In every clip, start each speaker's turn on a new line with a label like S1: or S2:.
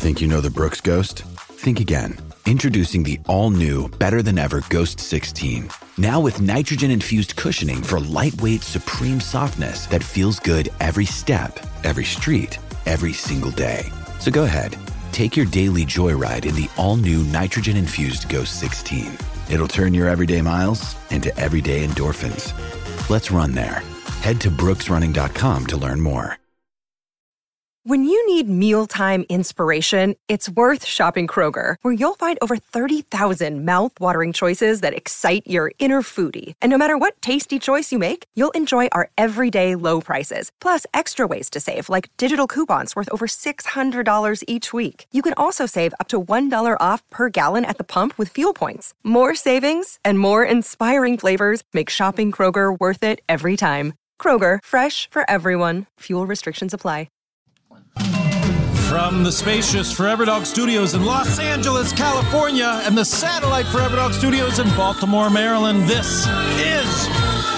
S1: Think you know the Brooks Ghost? Think again. Introducing the all-new, better-than-ever Ghost 16. Now with nitrogen-infused cushioning for lightweight, supreme softness that feels good every step, every street, every single day. So go ahead, take your daily joyride in the all-new nitrogen-infused Ghost 16. It'll turn your everyday miles into everyday endorphins. Let's run there. Head to brooksrunning.com to learn more.
S2: When you need mealtime inspiration, it's worth shopping Kroger, where you'll find over 30,000 mouth-watering choices that excite your inner foodie. And no matter what tasty choice you make, you'll enjoy our everyday low prices, plus extra ways to save, like digital coupons worth over $600 each week. You can also save up to $1 off per gallon at the pump with fuel points. More savings and more inspiring flavors make shopping Kroger worth it every time. Kroger, fresh for everyone. Fuel restrictions apply.
S3: From the spacious Forever Dog Studios in Los Angeles, California, and the satellite Forever Dog Studios in Baltimore, Maryland, this is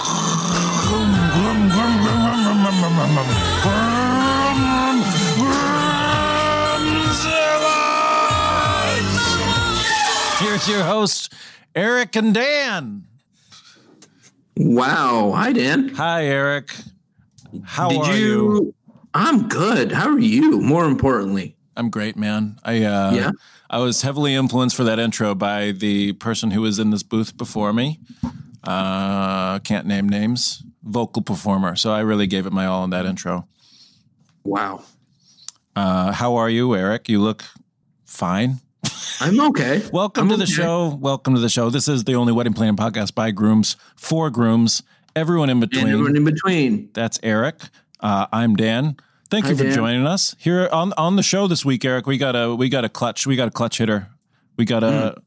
S3: Here's your hosts, Eric and Dan.
S4: Wow. Hi, Dan.
S3: Hi, Eric. How are you?
S4: I'm good. How are you? More importantly,
S3: I'm great, man. I was heavily influenced for that intro by the person who was in this booth before me. Can't name names. Vocal performer. So I really gave it my all in that intro.
S4: Wow.
S3: How are you, Eric? You look fine.
S4: I'm okay.
S3: Welcome to the show. Welcome to the show. This is the only wedding planning podcast by grooms, for grooms, everyone in between.
S4: And everyone in between.
S3: That's Eric. I'm Dan. Thank you for joining us here on the show this week, Eric. We got a clutch hitter. We got a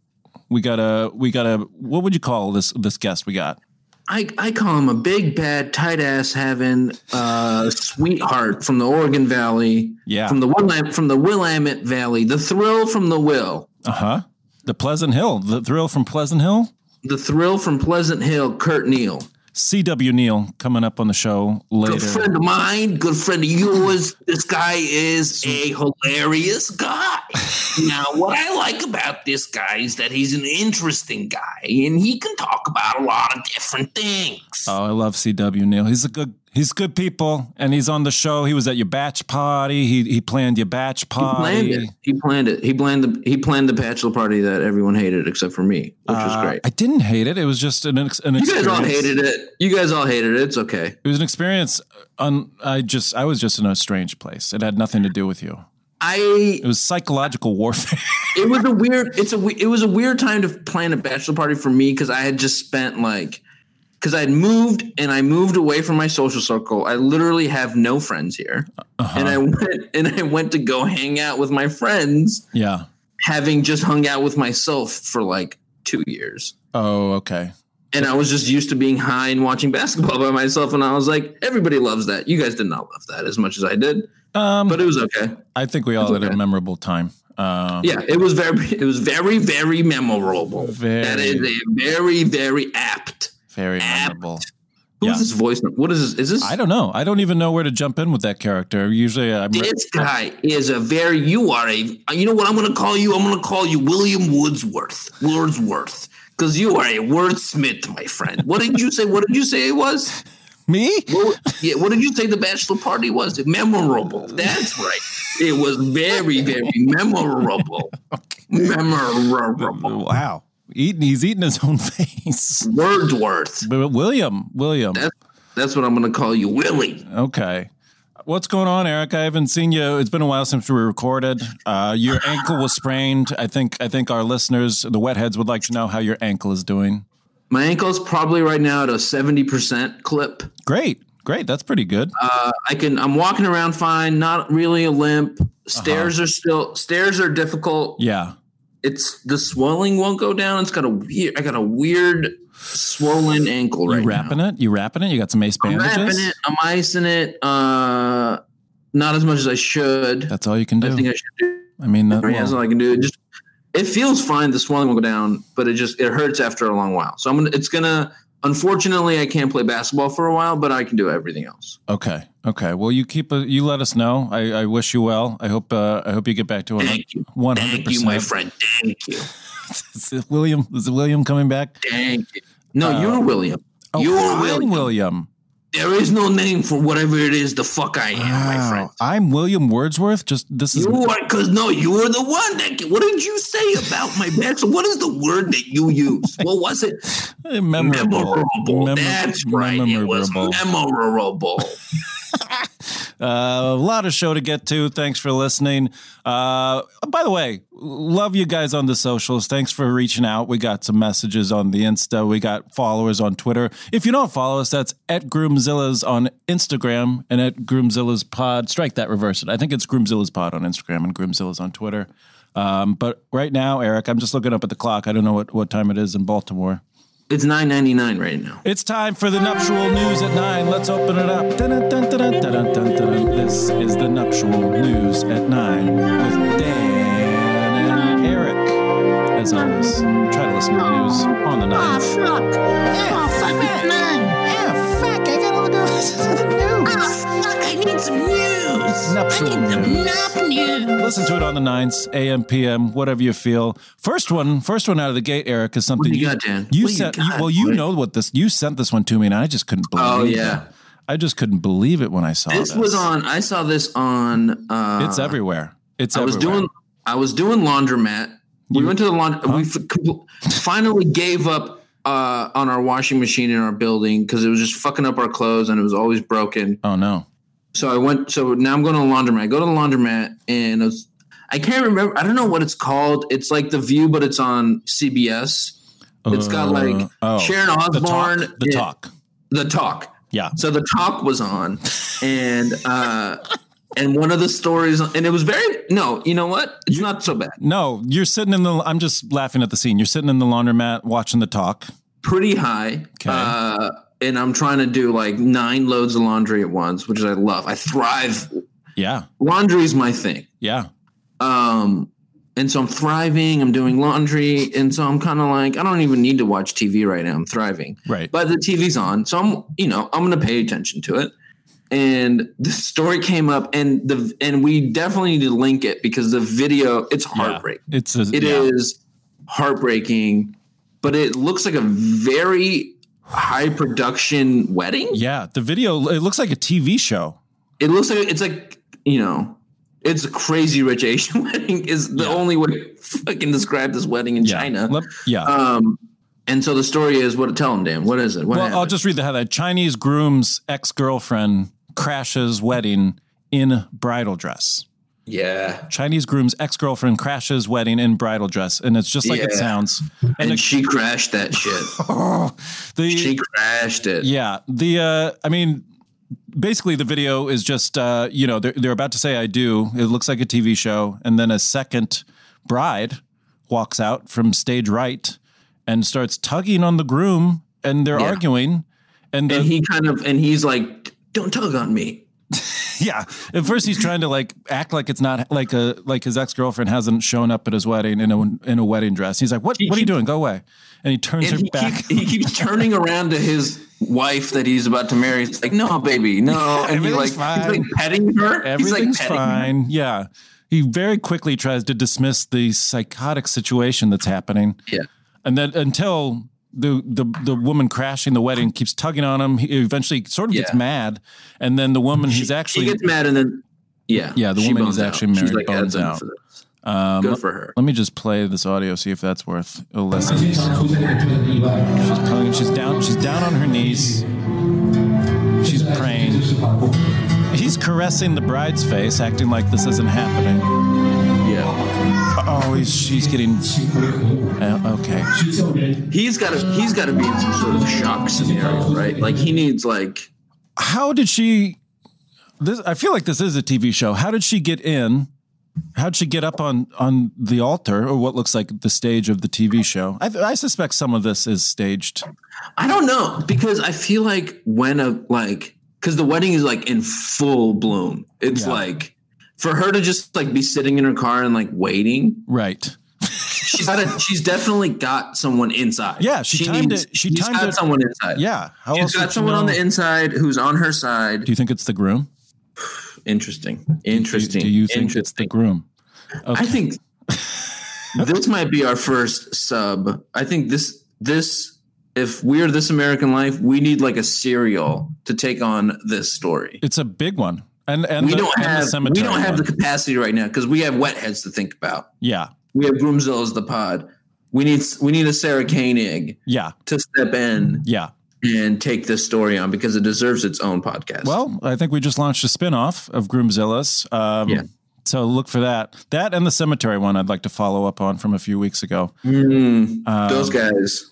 S3: what would you call this guest we got?
S4: I call him a big bad tight ass having sweetheart from the Oregon Valley.
S3: Yeah.
S4: From the Willamette Valley. The thrill from the Will.
S3: The Pleasant Hill. The thrill from Pleasant Hill.
S4: The thrill from Pleasant Hill. Kurt Neal.
S3: C.W. Neal coming up on the show later.
S4: Good friend of mine, good friend of yours. This guy is a hilarious guy. Now, what I like about this guy is that he's an interesting guy, and he can talk about a lot of different things.
S3: Oh, I love C.W. Neal. He's good people, and he's on the show. He was at your batch party. He planned your batch party.
S4: He planned it. He planned the bachelor party that everyone hated except for me, which was great.
S3: I didn't hate it. It was just an experience.
S4: You guys all hated it. It's okay.
S3: It was an experience. I was just in a strange place. It had nothing to do with you. It was psychological warfare.
S4: It was a weird time to plan a bachelor party for me because I had just spent because I had moved and I moved away from my social circle. I literally have no friends here. And I went to go hang out with my friends.
S3: Yeah.
S4: Having just hung out with myself for 2 years.
S3: Oh, okay.
S4: And I was just used to being high and watching basketball by myself. And I was like, everybody loves that. You guys did not love that as much as I did. But it was okay.
S3: I think we all had a memorable time.
S4: It was very, very memorable. That is a very, very apt.
S3: Very memorable.
S4: Who's this voice? What is this? Is this?
S3: I don't know. I don't even know where to jump in with that character. Usually
S4: this guy is you know what I'm going to call you? I'm going to call you William Wordsworth. Because you are a wordsmith, my friend. What did you say? What did you say it was?
S3: Me?
S4: What did you say the bachelor party was? Memorable. That's right. It was very, very memorable.
S3: Okay.
S4: Memorable.
S3: Wow. He's eating his own face.
S4: Wordsworth.
S3: William.
S4: That's what I'm going to call you, Willie.
S3: Okay. What's going on, Eric? I haven't seen you. It's been a while since we recorded. Your ankle was sprained. I think our listeners, the Wetheads, would like to know how your ankle is doing.
S4: My ankle's probably right now at a 70% clip.
S3: Great. That's pretty good.
S4: I'm walking around fine. Not really a limp. Stairs are difficult.
S3: Yeah.
S4: It's the swelling won't go down. I got a weird swollen ankle right now.
S3: You wrapping it? You got some ace bandages?
S4: I'm wrapping it. I'm icing it. Not as much as I should.
S3: That's all you can do.
S4: I think I should do.
S3: I mean,
S4: that's all I can do. It feels fine. The swelling will go down, but it hurts after a long while. So unfortunately, I can't play basketball for a while, but I can do everything else.
S3: Okay. Okay. Well, you let us know. I wish you well. I hope you get back to 100%.
S4: Thank you, my friend. Thank you.
S3: Is it William coming back?
S4: Thank you. No, you're William.
S3: Oh,
S4: you're
S3: William.
S4: There is no name for whatever it is the fuck I am, my friend.
S3: I'm William Wordsworth. You are
S4: the one that. What did you say about my bachelor? What is the word that you use? What was it?
S3: Memorable.
S4: That's right. It was memorable.
S3: A lot of show to get to. Thanks for listening. By the way, love you guys on the socials. Thanks for reaching out. We got some messages on the Insta. We got followers on Twitter. If you don't follow us, that's at Groomzillas on Instagram and at Groomzillas Pod. Strike that, reverse it. I think it's Groomzillas Pod on Instagram and Groomzillas on Twitter. But right now, Eric, I'm just looking up at the clock. I don't know what time it is in Baltimore.
S4: It's 9:99 right now.
S3: It's time for the nuptial news at 9. Let's open it up. This is the nuptial news at 9 with Dan and Eric. As always, try to listen to the news on the 9.
S4: Fuck.
S3: Fuck, 9. Fuck, I gotta listen to the news.
S4: Fuck, I need some news.
S3: Nuptial news. Listen to it on the 9s, AM, PM, whatever you feel. First one out of the gate, Eric, is something
S4: you got, Dan?
S3: You sent. You sent this one to me, and I just couldn't believe it. I just couldn't believe it when I saw this.
S4: I saw this on.
S3: It's everywhere. I was
S4: doing laundromat. We went to the laundromat. We finally gave up on our washing machine in our building because it was just fucking up our clothes and it was always broken.
S3: Oh no.
S4: So now I'm going to the laundromat. I go to the laundromat and I can't remember. I don't know what it's called. It's like The View, but it's on CBS. It's got like Sharon Osbourne. The Talk.
S3: Yeah.
S4: So The Talk was on and one of the stories, and it was you know what? It's not so bad.
S3: No, you're sitting I'm just laughing at the scene. You're sitting in the laundromat watching The Talk.
S4: Pretty high. Okay. And I'm trying to do like 9 loads of laundry at once, which I love. I thrive.
S3: Yeah.
S4: Laundry is my thing.
S3: Yeah.
S4: And so I'm thriving. I'm doing laundry. And so I'm kind of like, I don't even need to watch TV right now. I'm thriving.
S3: Right.
S4: But the TV's on. So I'm going to pay attention to it. And the story came up and we definitely need to link it because the video, it's heartbreaking.
S3: Yeah,
S4: it is heartbreaking, but it looks like a very high production wedding.
S3: Yeah, the video, it looks like a TV show.
S4: It looks like it's a Crazy Rich Asian wedding is the only way I can describe this wedding in China. And so the story is tell them, Dan, what is it?
S3: I'll just read the headline. Chinese groom's ex-girlfriend crashes wedding in bridal dress.
S4: Yeah.
S3: Chinese groom's ex-girlfriend crashes wedding in bridal dress. And it's just like it sounds.
S4: And she crashed that shit. She crashed it.
S3: Yeah. Basically the video is just, they're about to say I do. It looks like a TV show. And then a second bride walks out from stage right and starts tugging on the groom and they're arguing. And
S4: he's like, don't tug on me.
S3: Yeah. At first he's trying to like act like it's not like his ex-girlfriend hasn't shown up at his wedding in a wedding dress. He's like, what are you doing? Go away. And he turns her back.
S4: He keeps turning around to his wife that he's about to marry. He's like, no, baby, no. And he's like petting her.
S3: Everything's fine. Yeah. He very quickly tries to dismiss the psychotic situation that's happening.
S4: Yeah.
S3: And then until the woman crashing the wedding keeps tugging on him, he eventually sort of gets mad. And then the woman he gets
S4: mad and then
S3: the woman he's actually married bones out.
S4: Good for her.
S3: Let me just play this audio, see if that's worth a listen. She's down on her knees. She's praying. He's caressing the bride's face, acting like this isn't happening.
S4: Yeah.
S3: Oh, she's getting okay.
S4: He's got to be in some sort of shock scenario, right? Like he needs like.
S3: How did she? I feel like this is a TV show. How did she get in? How'd she get up on the altar or what looks like the stage of the TV show? I suspect some of this is staged.
S4: I don't know because I feel like because the wedding is like in full bloom. It's like for her to just like be sitting in her car and like waiting.
S3: Right.
S4: She's definitely got someone inside.
S3: Yeah, she's got
S4: someone inside.
S3: Yeah,
S4: she's got someone on the inside who's on her side.
S3: Do you think it's the groom?
S4: Interesting.
S3: Do you think it's the groom? Okay.
S4: I think this might be our first sub. I think this. If we're This American Life, we need like a serial to take on this story.
S3: It's a big one. And
S4: we don't have the capacity right now because we have wet heads to think about.
S3: Yeah.
S4: We have Groomzilla's the pod. We need a Sarah Koenig to step in and take this story on because it deserves its own podcast.
S3: Well, I think we just launched a spinoff of Groomzilla's. So look for that. That and the cemetery one I'd like to follow up on from a few weeks ago.
S4: Those guys.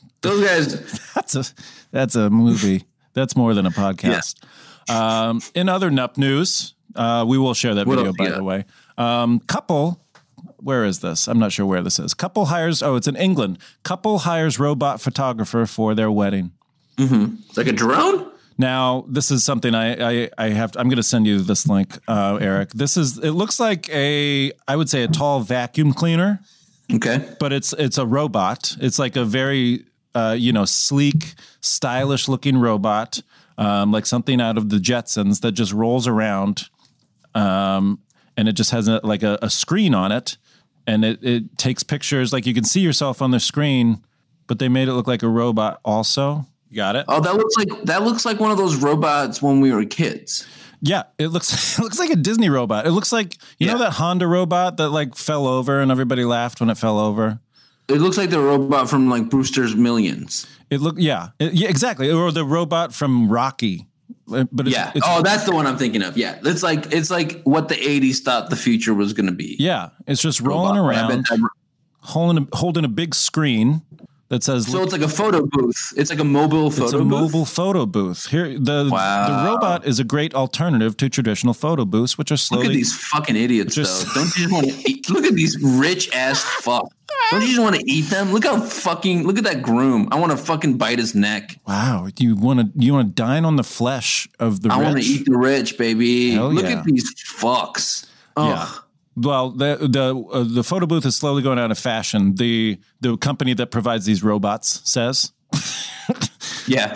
S3: That's a movie. That's more than a podcast. Yeah. In other NUP news, we will share that video, by the way. Couple, where is this? I'm not sure where this is. Couple hires, it's in England. Couple hires robot photographer for their wedding.
S4: Mm-hmm. Like a drone?
S3: Now, this is something I have. I'm going to send you this link, Eric. It looks like I would say a tall vacuum cleaner.
S4: Okay.
S3: But it's a robot. It's like a very sleek, stylish looking robot, like something out of the Jetsons that just rolls around, and it just has a screen on it, and it takes pictures. Like you can see yourself on the screen, but they made it look like a robot also. You got it?
S4: Oh, that looks like one of those robots when we were kids.
S3: Yeah, it looks like a Disney robot. It looks like you know that Honda robot that like fell over and everybody laughed when it fell over.
S4: It looks like the robot from like Brewster's Millions.
S3: Exactly, or the robot from Rocky. But that's the one I'm thinking of. Yeah, it's like what the '80s thought the future was going to be. Yeah, it's just rolling around, holding a big screen that says.
S4: So it's like a photo booth. It's like a mobile photo booth. It's a
S3: mobile photo booth. Here, the robot is a great alternative to traditional photo booths, which are slowly.
S4: Look at these fucking idiots, though. Don't you just want to eat? Look at these rich ass fuck. Don't you just want to eat them? Look at that groom. I want to fucking bite his neck.
S3: Wow, you want to dine on the flesh of the rich?
S4: I want to eat the rich, baby.
S3: Hell
S4: Look at these fucks. Ugh.
S3: Yeah. Well, the photo booth is slowly going out of fashion. The company that provides these robots says.
S4: Yeah.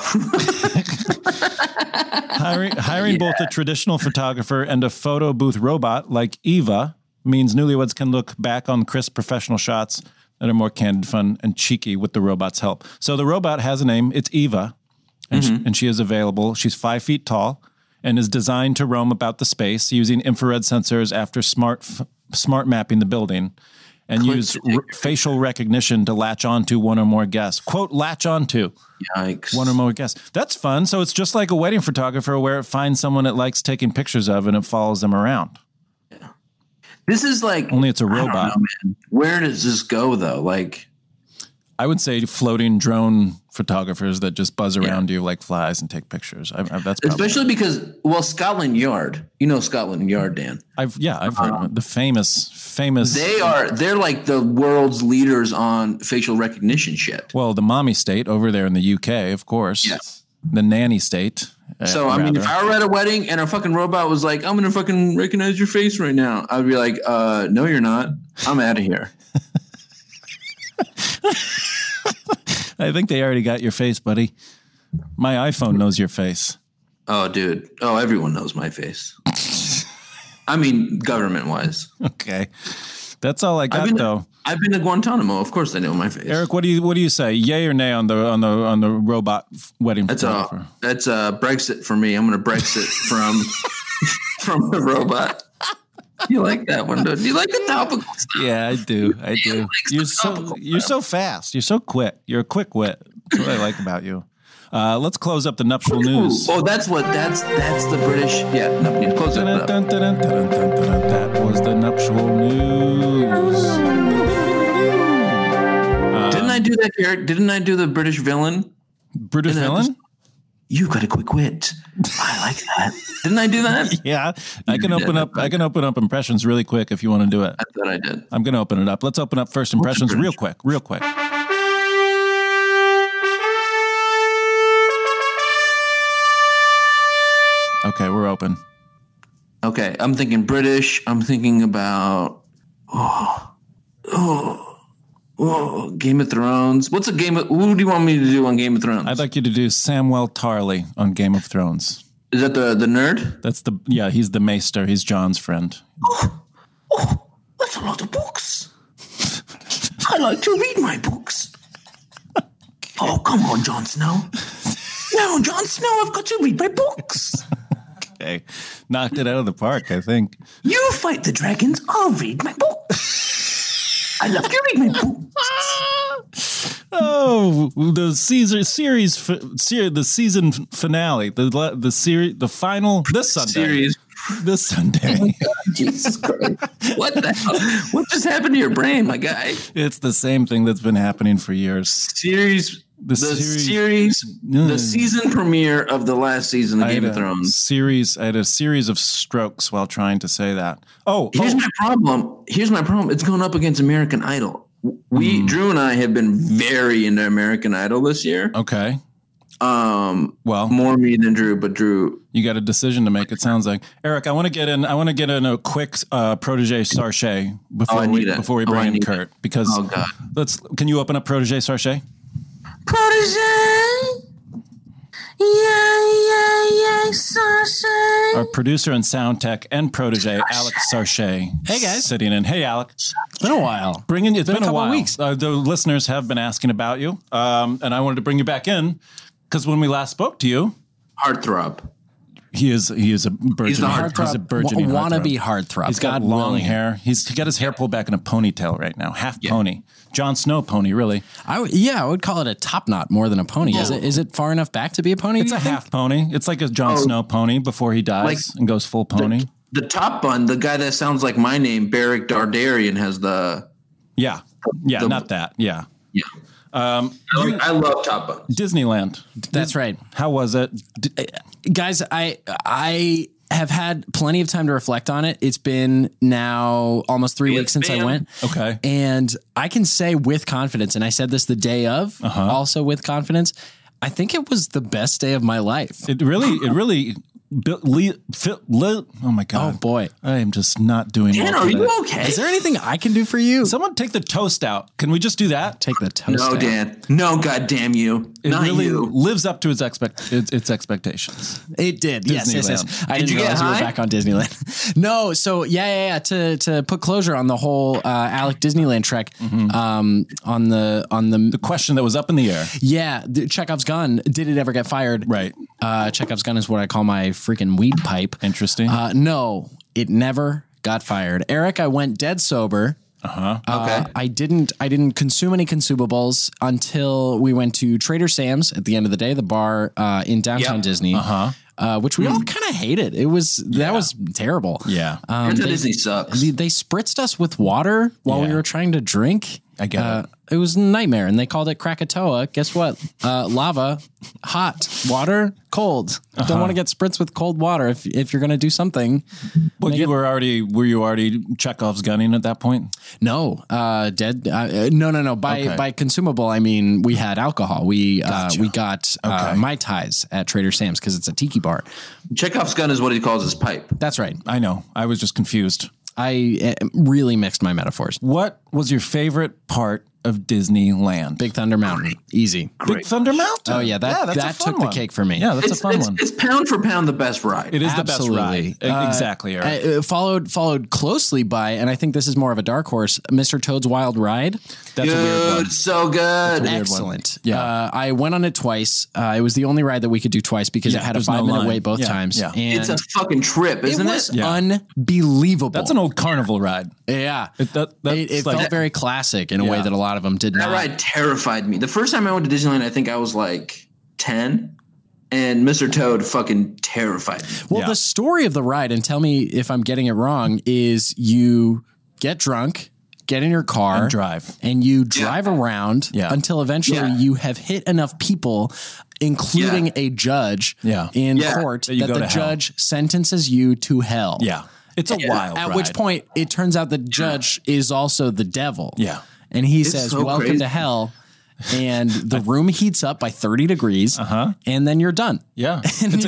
S3: Hiring both a traditional photographer and a photo booth robot like Eva means newlyweds can look back on crisp professional shots that are more candid, fun, and cheeky with the robot's help. So the robot has a name. It's Eva, and she is available. She's 5 feet tall and is designed to roam about the space using infrared sensors after smart mapping the building and use facial recognition to latch onto one or more guests. Quote, latch onto.
S4: Yikes.
S3: One or more guests. That's fun. So it's just like a wedding photographer where it finds someone it likes taking pictures of and it follows them around.
S4: This is like
S3: only it's a robot.
S4: I don't know, man. Where does this go though? Like,
S3: I would say floating drone photographers that just buzz around you like flies and take pictures. That's
S4: especially because Scotland Yard. You know Scotland Yard, Dan.
S3: I've heard of it. The famous.
S4: They're like the world's leaders on facial recognition shit.
S3: Well, the mommy state over there in the UK, of course.
S4: Yes.
S3: The nanny state.
S4: So, I mean, if I were at a wedding and a fucking robot was like, I'm going to fucking recognize your face right now, I'd be like, no, you're not. I'm out of here.
S3: I think they already got your face, buddy. My iPhone knows your face.
S4: Oh, dude. Oh, everyone knows my face. I mean, government-wise.
S3: Okay. That's all I got, though.
S4: I've been to Guantanamo. Of course, they know my face.
S3: Eric, what do you say? Yay or nay on the robot wedding photographer?
S4: That's Brexit for me. I'm going to Brexit from the robot. You like that one, don't you? You like the topical stuff?
S3: Yeah, I do. You're so fast. You're so quick. You're a quick wit. That's what I like about you. Let's close up the nuptial news.
S4: Oh, that's the British. Yeah, news. Close it up.
S3: That was the nuptial news.
S4: Didn't I do that, Garrett? Didn't I do the British villain?
S3: British villain?
S4: You got a quick wit. I like that. Didn't I do that?
S3: Yeah, I can open up impressions really quick if you want to do it.
S4: I thought I did.
S3: I'm going to open it up. Let's open up first impressions real quick. Okay, we're open.
S4: Okay, I'm thinking British. I'm thinking about Oh, Game of Thrones. Who do you want me to do on Game of Thrones?
S3: I'd like you to do Samwell Tarly on Game of Thrones.
S4: Is that the nerd?
S3: He's the maester. He's John's friend.
S4: Oh, that's a lot of books. I like to read my books. Oh, come on, Jon Snow. No, Jon Snow, I've got to read my books.
S3: Okay. Knocked it out of the park, I think.
S4: You fight the dragons, I'll read my books. I love to read my books.
S3: Oh, the season finale, the final this Sunday.
S4: Series.
S3: This Sunday.
S4: Oh my God, Jesus Christ. What the hell? What just happened to your brain, my guy?
S3: It's the same thing that's been happening for years. The season premiere of the last season of Game of Thrones. I had a series of strokes while trying to say that. Here's my problem. It's going up against American Idol. Drew and I have been very into American Idol this year. Okay. Well, more me than Drew, but Drew, you got a decision to make. It sounds like. Eric, I want to get in a quick protege Sarche before we bring in Kurt, because can you open up protege Sarche? Protege. Yeah, Sarche. Our producer and sound tech and protege, Alex Sarche. Hey, guys. Sitting in. Hey, Alex. It's been a while. It's been a while. Weeks. The listeners have been asking about you, and I wanted to bring you back in because when we last spoke to you, heartthrob. He is a burgeoning. He's a burgeoning wannabe heartthrob. He's got long hair. He's got his hair pulled back in a ponytail right now, pony. Jon Snow pony, really. I would call it a top knot more than a pony. Yeah. Is it far enough back to be a pony? It's a half pony. It's like a Jon Snow pony before he dies and goes full pony. The top bun, the guy that sounds like my name, Beric Dondarrion, has the not that. Yeah. Yeah. I love top buns. Disneyland. That's right. How was it? Guys, I have had plenty of time to reflect on it. It's been now almost 3 weeks since I went. Okay. And I can say with confidence, and I said this the day of, also with confidence, I think it was the best day of my life. It really oh my God. Oh boy. I am just not doing Dan, well. Are you okay? Is there anything I can do for you? Someone take the toast out. Can we just do that? Take the toast out. No, Dan. No, God damn you. It not really you. Lives up to its expectations. It did. Yes. I didn't realize you were back on Disneyland. No. So to put closure on the whole Alec Disneyland trek, on the question that was up in the air. Yeah. Chekhov's gun. Did it ever get fired? Right. Chekhov's gun is what I call my freaking weed pipe. Interesting. No, it never got fired. Eric, I went dead sober. Okay. I didn't consume any consumables until we went to Trader Sam's at the end of the day, the bar in downtown Disney. Which we all kind of hated. That was terrible. Yeah. Disney sucks. They spritzed us with water while we were trying to drink. I get it. It was a nightmare, and they called it Krakatoa. Guess what? Lava, hot, water, cold. Don't want to get spritzed with cold water if you're going to do something. Well, were you already Chekhov's gunning at that point? No, dead. No. By consumable, I mean we had alcohol. We got Mai Tais at Trader Sam's because it's a tiki bar. Chekhov's gun is what he calls his pipe. That's right. I know. I was just confused. I really mixed my metaphors. What was your favorite part of Disneyland? Big Thunder Mountain. Easy. Great. Big Thunder Mountain. Oh, yeah. That took the cake for me. Yeah, that's a fun one. It's pound for pound the best ride. It is Absolutely. The best ride. Exactly. Right. Followed closely by, and I think this is more of a dark horse, Mr. Toad's Wild Ride. That's a weird one. So good. Excellent. Yeah. I went on it twice. It was the only ride that we could do twice because it had a 5-minute wait both times. Yeah. And it's a fucking trip, isn't it? It was unbelievable. That's an old carnival ride. Yeah. It felt very classic in a way that a lot of them did not. That ride terrified me. The first time I went to Disneyland, I think I was like 10, and Mr. Toad fucking terrified me. Well, the story of the ride, and tell me if I'm getting it wrong, is you get drunk, get in your car, and you drive around until eventually you have hit enough people, including a judge in court, that the judge sentences you to hell. Yeah. It's a wild ride. At which point, it turns out the judge is also the devil. Yeah. And he says, welcome to hell. And the room heats up by 30 degrees. And then you're done. Yeah. And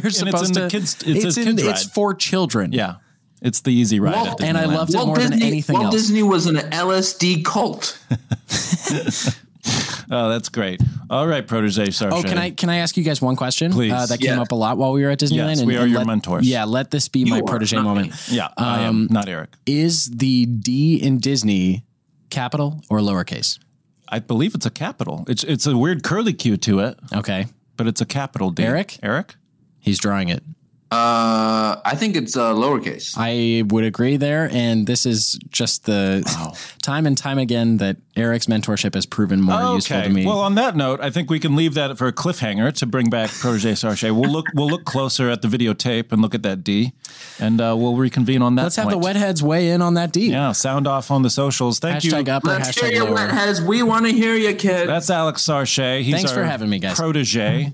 S3: it's for children. Yeah. It's the easy ride. And I loved it more than anything else. Walt Disney was an LSD cult. Oh, that's great. All right, Protege Sarche.
S5: Oh, can I ask you guys one question?
S3: Please.
S5: That came up a lot while we were at Disneyland.
S3: Yes, we are your mentors.
S5: Yeah, let this be my protege moment.
S3: Yeah, I am, not Eric.
S5: Is the D in Disney capital or lowercase?
S3: I believe it's a capital. It's a weird curly Q to it.
S5: Okay.
S3: But it's a capital D.
S5: Eric? He's drawing it.
S4: I think it's lowercase.
S5: I would agree there, and this is just the time and time again that Eric's mentorship has proven more useful to me.
S3: Well, on that note, I think we can leave that for a cliffhanger to bring back Protege Sarche. We'll look closer at the videotape and look at that D, and we'll reconvene on that.
S5: Let's have the wet heads weigh in on that D.
S3: Yeah, sound off on the socials. Thank you.
S5: Up or
S4: Let's hear
S5: hashtag
S4: your
S5: lower.
S4: wet heads. We want to hear you, kid.
S3: That's Alex Sarche.
S5: Thanks for having me, guys.
S3: Protege.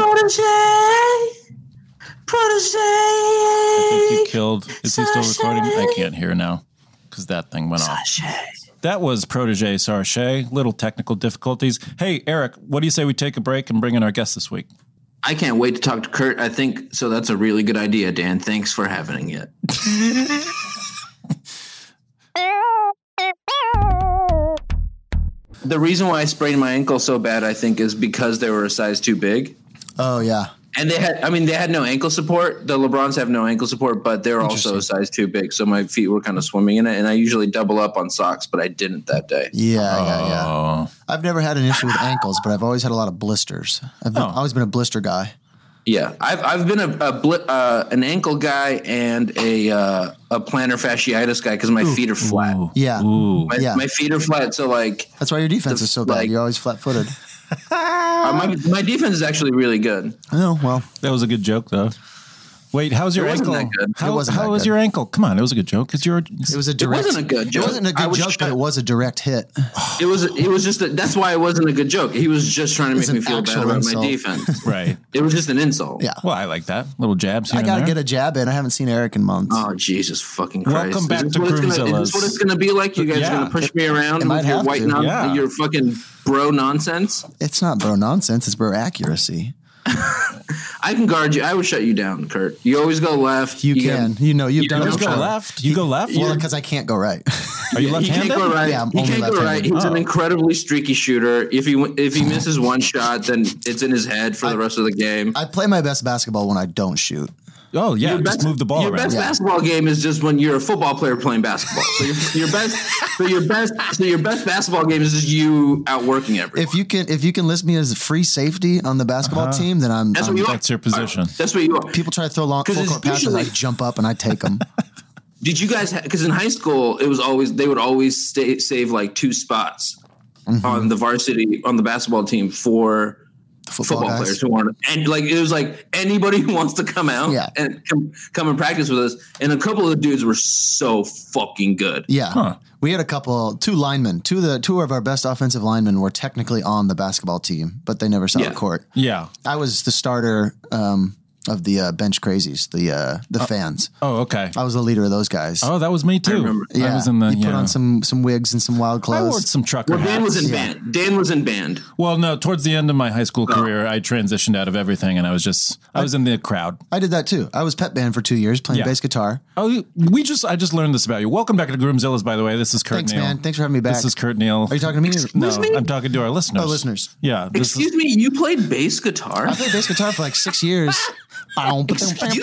S4: Protege.
S3: I think you killed. Is he still recording? I can't hear now because that thing went off. That was Protege Sarche. Little technical difficulties. Hey, Eric, what do you say we take a break and bring in our guest this week?
S4: I can't wait to talk to Kurt. I think so. That's a really good idea, Dan. Thanks for having it. The reason why I sprained my ankle so bad, I think, is because they were a size too big.
S6: Oh, yeah.
S4: And they had no ankle support. The LeBrons have no ankle support, but they're also a size too big. So my feet were kind of swimming in it. And I usually double up on socks, but I didn't that day.
S6: Yeah. I've never had an issue with ankles, but I've always had a lot of blisters. I've always been a blister guy.
S4: Yeah, I've been an ankle guy and a plantar fasciitis guy because my feet are flat.
S6: Yeah.
S4: My feet are flat, so like
S6: that's why your defense is so bad. You're always flat-footed.
S4: My defense is actually really good.
S6: Oh well,
S3: that was a good joke though. Wait, how's your ankle? How was your ankle? Come on, it was a good joke. It
S6: was a direct.
S4: It wasn't a good joke.
S6: It wasn't a good joke, but it was a direct hit.
S4: It was just that's why it wasn't a good joke. He was just trying to make me feel bad about my defense.
S3: Right.
S4: It was just an insult.
S6: Yeah.
S3: Well, I like that. Little jabs here.
S6: I gotta get a jab in. I haven't seen Eric in months.
S4: Oh Jesus fucking Christ!
S3: Welcome back to
S4: Groomzilla's. Is this what it's gonna be like? You guys are gonna push me around with your white your fucking bro nonsense?
S6: It's not bro nonsense. It's bro accuracy.
S4: I can guard you. I would shut you down, Kurt. You always go left.
S6: You've done it.
S3: You go left. You go left.
S6: Well, because I can't go right.
S3: Are you left-handed?
S4: He can't go right.
S6: Yeah, I'm
S4: he
S6: only
S4: can't go right. He's an incredibly streaky shooter. If he misses one shot, then it's in his head for the rest of the game.
S6: I play my best basketball when I don't shoot.
S3: Oh yeah, just move the ball around.
S4: Your best basketball game is just when you're a football player playing basketball. So your best basketball game is just you outworking everyone.
S6: If you can list me as a free safety on the basketball team, then
S3: that's your position.
S4: That's what you are.
S6: People try to throw long full court passes, I jump up and I take them.
S4: Did you guys? Because in high school, they would always save like 2 spots on the varsity on the basketball team for football players who aren't, and like it was like anybody who wants to come out and come and practice with us. And a couple of the dudes were so fucking good.
S6: Yeah, we had two linemen. Two of our best offensive linemen were technically on the basketball team, but they never saw the court.
S3: Yeah,
S6: I was the starter of the bench crazies, the fans.
S3: Oh, okay.
S6: I was the leader of those guys.
S3: Oh, that was me too. I remember.
S6: Yeah,
S3: I was in the.
S6: You put on some wigs and some wild clothes.
S3: I wore some trucker hats.
S4: Dan was in band. Dan was in band.
S3: Well, no. Towards the end of my high school career, I transitioned out of everything, and I was in the crowd.
S6: I did that too. I was pep band for 2 years playing bass guitar.
S3: Oh, I just learned this about you. Welcome back to Groomzilla's, by the way. This is Kurt
S6: Thanks,
S3: Neal.
S6: man. Thanks for having me back.
S3: This is Kurt Neal.
S6: Are you talking to me?
S3: No, I'm talking to our listeners.
S6: Oh, listeners.
S3: Yeah.
S4: Excuse me. You played bass guitar?
S6: I played bass guitar for like 6 years.
S3: Taking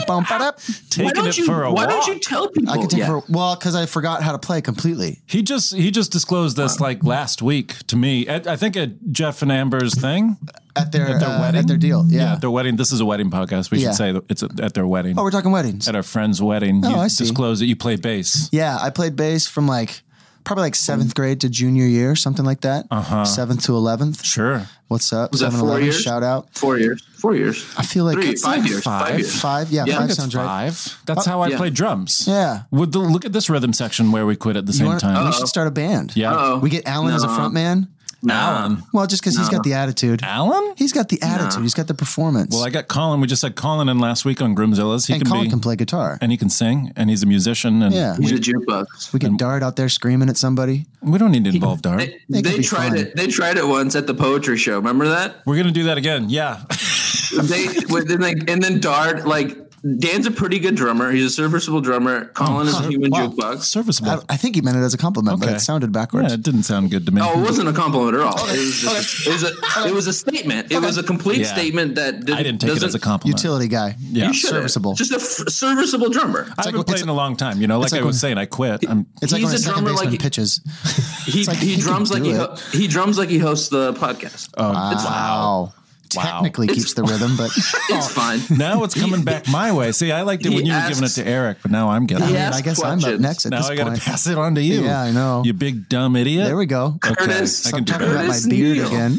S3: it for a walk.
S4: Why don't you tell people?
S6: I can take because I forgot how to play completely.
S3: He just disclosed this like last week to me. I think at Jeff and Amber's thing
S6: at their wedding,
S3: at
S6: their deal. Yeah,
S3: at their wedding. This is a wedding podcast. We should say it's at their wedding.
S6: Oh, we're talking weddings.
S3: At our friend's wedding.
S6: Oh,
S3: I
S6: see.
S3: Disclosed that you play bass.
S6: Yeah, I played bass from probably 7th grade to junior year, something like that. 7th to 11th.
S3: Sure.
S6: What's up?
S4: Was that 4 years?
S6: Shout out.
S4: 4 years. 4 years.
S6: I feel like
S4: 5 years.
S3: 5 years.
S6: 5. Yeah, 5 sounds right.
S3: 5. That's how I play drums.
S6: Yeah.
S3: Look at this rhythm section where we quit at the same time.
S6: We should start a band.
S3: Yeah.
S6: We get Alan as a front man.
S3: Alan.
S6: Well, just because he's got the attitude.
S3: Alan?
S6: He's got the attitude. He's got the performance.
S3: Well, I got Colin. We just had Colin in last week on Groomzilla's.
S6: Colin can play guitar.
S3: And he can sing. And he's a musician. And
S4: he's a jukebox.
S6: We get Dart out there screaming at somebody.
S3: We don't need to involve Dart.
S4: They tried it. They tried it once at the poetry show. Remember that?
S3: We're going to do that again. Yeah.
S4: And then Dart Dan's a pretty good drummer. He's a serviceable drummer. Colin is a human jukebox.
S3: Serviceable.
S6: I think he meant it as a compliment, but it sounded backwards.
S3: Yeah, it didn't sound good to me.
S4: Oh, it wasn't a compliment at all. It was a statement. It was a complete statement that
S3: I didn't take it as a compliment.
S6: Utility guy.
S3: Yeah.
S6: Serviceable.
S4: Just a serviceable drummer.
S3: I haven't played in a long time. You know, like I was saying, I quit.
S6: It's like when a second baseman pitches.
S4: He drums like he drums like he hosts the podcast.
S6: Oh,
S4: it's
S6: wow. Technically keeps the rhythm, but
S4: it's fine.
S3: Now it's coming back my way. See, I liked it when you were giving it to Eric, but now I'm getting it.
S6: I guess I'm up next at
S3: now
S6: this point.
S3: I got to pass it on to you.
S6: Yeah, I know.
S3: You big dumb idiot.
S6: There we go.
S4: Curtis,
S3: I can do
S6: talking about my beard again.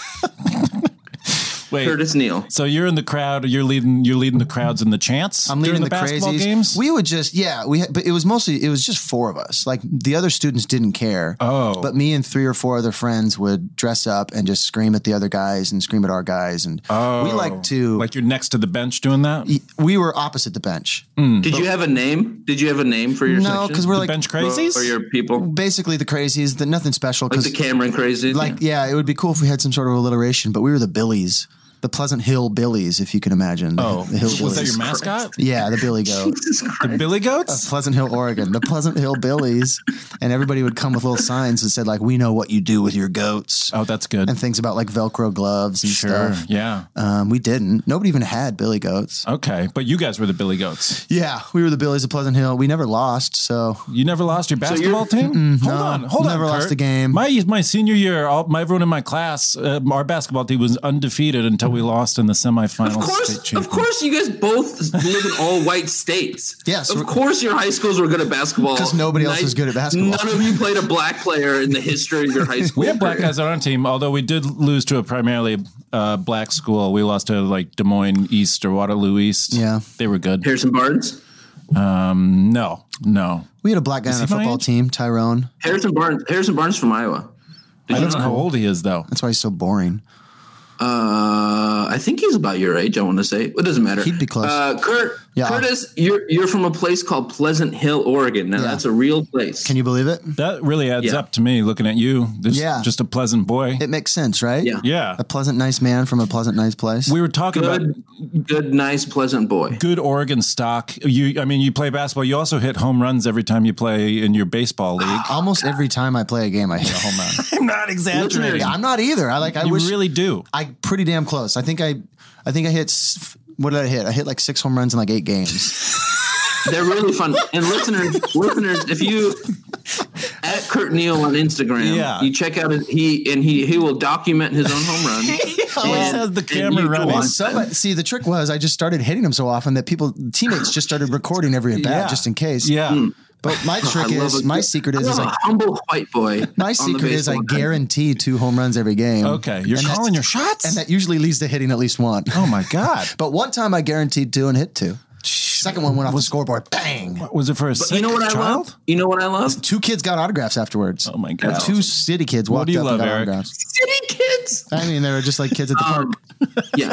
S3: Wait,
S4: Curtis Neal.
S3: So you're in the crowd. You're leading the crowds in the chants.
S6: I'm leading the
S3: basketball
S6: crazies.
S3: games.
S6: We would just but it was just 4 of us. Like the other students didn't care.
S3: Oh,
S6: but me and 3 or 4 other friends would dress up and just scream at the other guys and scream at our guys. And we like to
S3: you're next to the bench doing that.
S6: We were opposite the bench.
S4: Did you have a name? Did you have a name for your section?
S6: No, because we're
S3: the
S6: like
S3: bench crazies
S4: or your people.
S6: Basically the crazies. Nothing special.
S4: Like the Cameron crazies.
S6: It would be cool if we had some sort of alliteration. But we were the Billies. The Pleasant Hill Billies, if you can imagine. The Hillbillies.
S3: Was that your mascot?
S6: Yeah, the Billy Goat.
S3: The Billy Goats?
S6: Pleasant Hill, Oregon. The Pleasant Hill Billies. And everybody would come with little signs that said, like, we know what you do with your goats.
S3: Oh, that's good.
S6: And things about, like, Velcro gloves and stuff.
S3: Yeah.
S6: We didn't. Nobody even had Billy Goats.
S3: Okay. But you guys were the Billy Goats.
S6: Yeah. We were the Billies of Pleasant Hill. We never lost, so.
S3: You never lost your basketball team? Hold on.
S6: Never lost a game.
S3: My senior year, everyone in my class, our basketball team was undefeated until we lost in the semifinals.
S4: Of course, you guys both live in all white states.
S6: Yes.
S4: Of course your high schools were good at basketball.
S6: Because nobody else was good at basketball.
S4: None of you played a black player in the history of your high school.
S3: We had black guys on our team, although we did lose to a primarily black school. We lost to like Des Moines East or Waterloo East.
S6: Yeah.
S3: They were good.
S4: Harrison Barnes?
S3: No.
S6: We had a black guy on our football team, Tyrone.
S4: Harrison Barnes from Iowa.
S3: I don't know how old he is, though.
S6: That's why he's so boring.
S4: I think he's about your age. I want to say it doesn't matter.
S6: He'd be close.
S4: Curtis, you're from a place called Pleasant Hill, Oregon. Now that's a real place.
S6: Can you believe it?
S3: That really adds up to me looking at you. Just a pleasant boy.
S6: It makes sense, right?
S3: Yeah.
S6: A pleasant, nice man from a pleasant, nice place.
S3: We were talking about
S4: good, nice, pleasant boy.
S3: Good Oregon stock. You play basketball. You also hit home runs every time you play in your baseball league.
S6: Almost every time I play a game, I hit a home run.
S3: I'm not exaggerating.
S6: I'm not either.
S3: You really do.
S6: Pretty damn close. I think I hit. What did I hit? I hit like 6 home runs in like 8 games.
S4: They're really fun. And listeners, if you at Kurt Neal on Instagram, you check out he will document his own home run.
S3: He always has the camera running.
S6: See, the trick was I just started hitting them so often that teammates just started recording every at bat just in case.
S3: Yeah.
S6: But my secret is
S4: a humble white boy.
S6: My secret is I guarantee 2 home runs every game.
S3: Okay, you're calling your shots,
S6: and that usually leads to hitting at least 1.
S3: Oh my god!
S6: But one time I guaranteed 2 and hit 2. Second one went off the scoreboard. Bang!
S3: Was it for a sick child?
S4: You know what I love?
S6: 2 kids got autographs afterwards.
S3: Oh my god!
S6: 2 city kids walked up and got
S3: Eric?
S6: autographs.
S4: City kids.
S6: I mean, they were just like kids at the park.
S4: Yeah,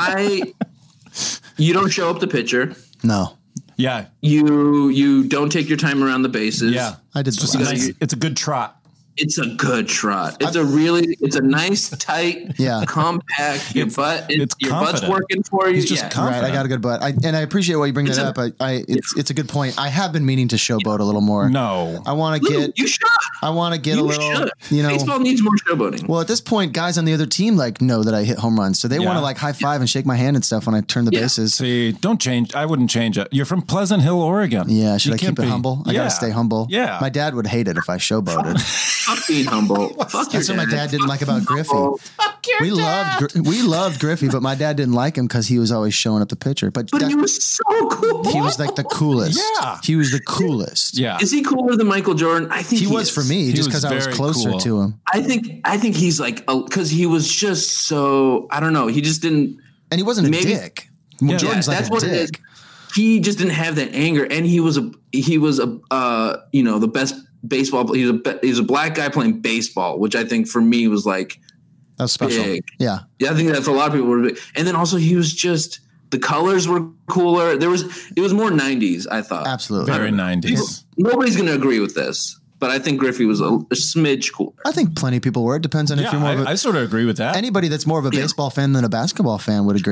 S4: you don't show up the pitcher.
S6: No.
S3: Yeah.
S4: You don't take your time around the bases.
S3: Yeah.
S6: I did.
S3: It's a good trot.
S4: It's a good trot. It's a nice, tight, compact. Your butt's working for you.
S3: He's just confident.
S6: Right, I got a good butt. And I appreciate why you bring that up. It's a good point. I have been meaning to showboat a little more.
S3: No.
S6: I want to get.
S4: You should.
S6: I want to get a little.
S4: Baseball needs more showboating.
S6: Well, at this point, guys on the other team know that I hit home runs, so they want to high five and shake my hand and stuff when I turn the bases.
S3: See, don't change. I wouldn't change it. You're from Pleasant Hill, Oregon.
S6: Yeah, should I keep it humble? I gotta stay humble.
S3: Yeah,
S6: my dad would hate it if I showboated.
S4: Fuck being humble.
S6: That's what my dad didn't like about Griffey. We loved Griffey, but my dad didn't like him because he was always showing up the pitcher. But
S4: he was so cool.
S6: He was like the coolest.
S3: Yeah,
S6: he was the coolest.
S3: Yeah,
S4: is he cooler than Michael Jordan? I think
S6: he was for me, just because I was closer to him.
S4: I think he's like because he was just so I don't know. He just didn't,
S6: and he wasn't a dick.
S4: Yeah,
S6: Jordan's like
S4: that's
S6: a
S4: what
S6: dick.
S4: It is. He just didn't have that anger, and he was the best baseball. He's a black guy playing baseball, which I think for me was like
S6: that's special.
S4: Big.
S6: Yeah,
S4: I think that for a lot of people were big. And then also he was just the colors were cooler. It was more 90s. I thought
S6: absolutely
S3: very 90s.
S4: Nobody's going to agree with this. But I think Griffey was a smidge cooler.
S6: I think plenty of people were. It depends on if you're more of a...
S3: I sort of agree with that.
S6: Anybody that's more of a baseball fan than a basketball fan would agree.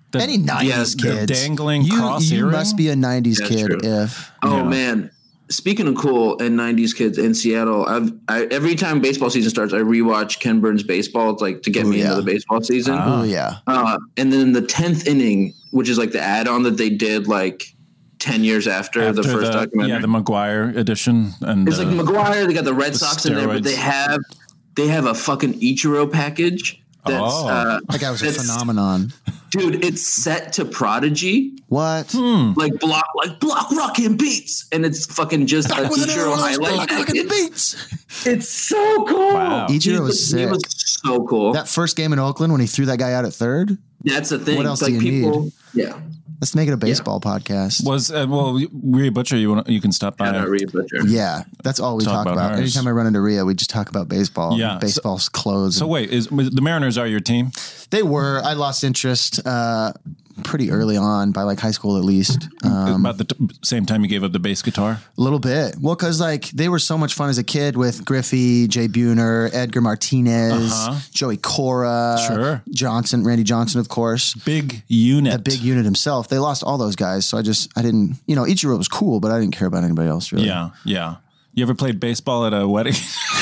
S6: Any 90s kids.
S3: Dangling cross
S6: You
S3: earring?
S6: must be a 90s
S4: That's
S6: kid
S4: true.
S6: if.
S4: Oh man. Speaking of cool and 90s kids in Seattle, every time baseball season starts, I rewatch Ken Burns baseball. It's like to get me into the baseball season.
S6: Oh, yeah.
S4: And then the 10th inning, which is like the add-on that they did like 10 years after the first documentary.
S3: Yeah, the McGuire edition. And
S4: it's like McGuire. They got the Red Sox in there, but
S3: steroids.
S4: they have a fucking Ichiro package. That's,
S6: that guy was a phenomenon.
S4: Dude, it's set to Prodigy.
S6: What?
S4: Like block rockin' beats. And it's fucking just an Ichiro highlight package.
S6: Beats.
S4: It's so cool.
S3: Wow.
S6: Ichiro was sick.
S4: He was so cool.
S6: That first game in Oakland when he threw that guy out at third.
S4: That's the thing.
S6: What else
S4: like
S6: do you
S4: people,
S6: need?
S4: Yeah.
S6: Let's make it a baseball podcast.
S3: Was Rhea Butcher? You can stop by.
S4: Rhea Butcher.
S6: Yeah, that's all we talk about.
S3: hers.
S6: Anytime I run into Rhea, we just talk about baseball.
S3: Yeah.
S6: Baseball's clothes.
S3: So wait, the Mariners are your team?
S6: They were. I lost interest pretty early on, by like high school at least.
S3: About the same time you gave up the bass guitar?
S6: A little bit. Well, because like they were so much fun as a kid with Griffey, Jay Buhner, Edgar Martinez, Joey Cora, Randy Johnson, of course.
S3: Big unit.
S6: A big unit himself. They lost all those guys, so I didn't. Ichiro was cool, but I didn't care about anybody else really.
S3: Yeah. You ever played baseball at a wedding?